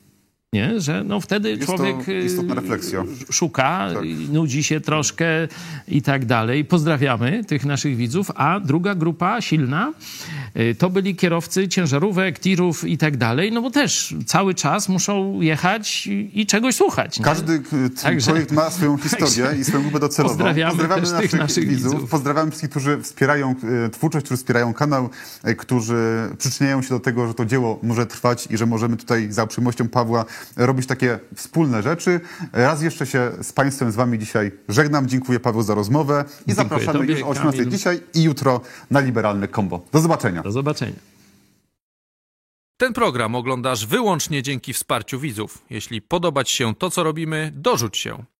Nie? Że no wtedy Jest człowiek to y, istotna refleksja. szuka, Tak. y, nudzi się troszkę i tak dalej. Pozdrawiamy tych naszych widzów. A druga grupa silna y, to byli kierowcy ciężarówek, tirów i tak dalej, no bo też cały czas muszą jechać i, i czegoś słuchać. Nie? Każdy k- ten Także- projekt ma swoją historię Także i swoją grupę docelową. pozdrawiamy też tych naszych widzów. Pozdrawiamy wszystkich, którzy wspierają e, twórczość, którzy wspierają kanał, e, którzy przyczyniają się do tego, że to dzieło może trwać i że możemy tutaj za uprzejmością Pawła robić takie wspólne rzeczy. Raz jeszcze się z Państwem, z Wami dzisiaj żegnam. Dziękuję Paweł za rozmowę i Dziękuję zapraszamy tobie, już o osiemnastej Kamil. dzisiaj i jutro na Liberalne Combo. Do zobaczenia. Do zobaczenia. Ten program oglądasz wyłącznie dzięki wsparciu widzów. Jeśli podoba Ci się to, co robimy, dorzuć się.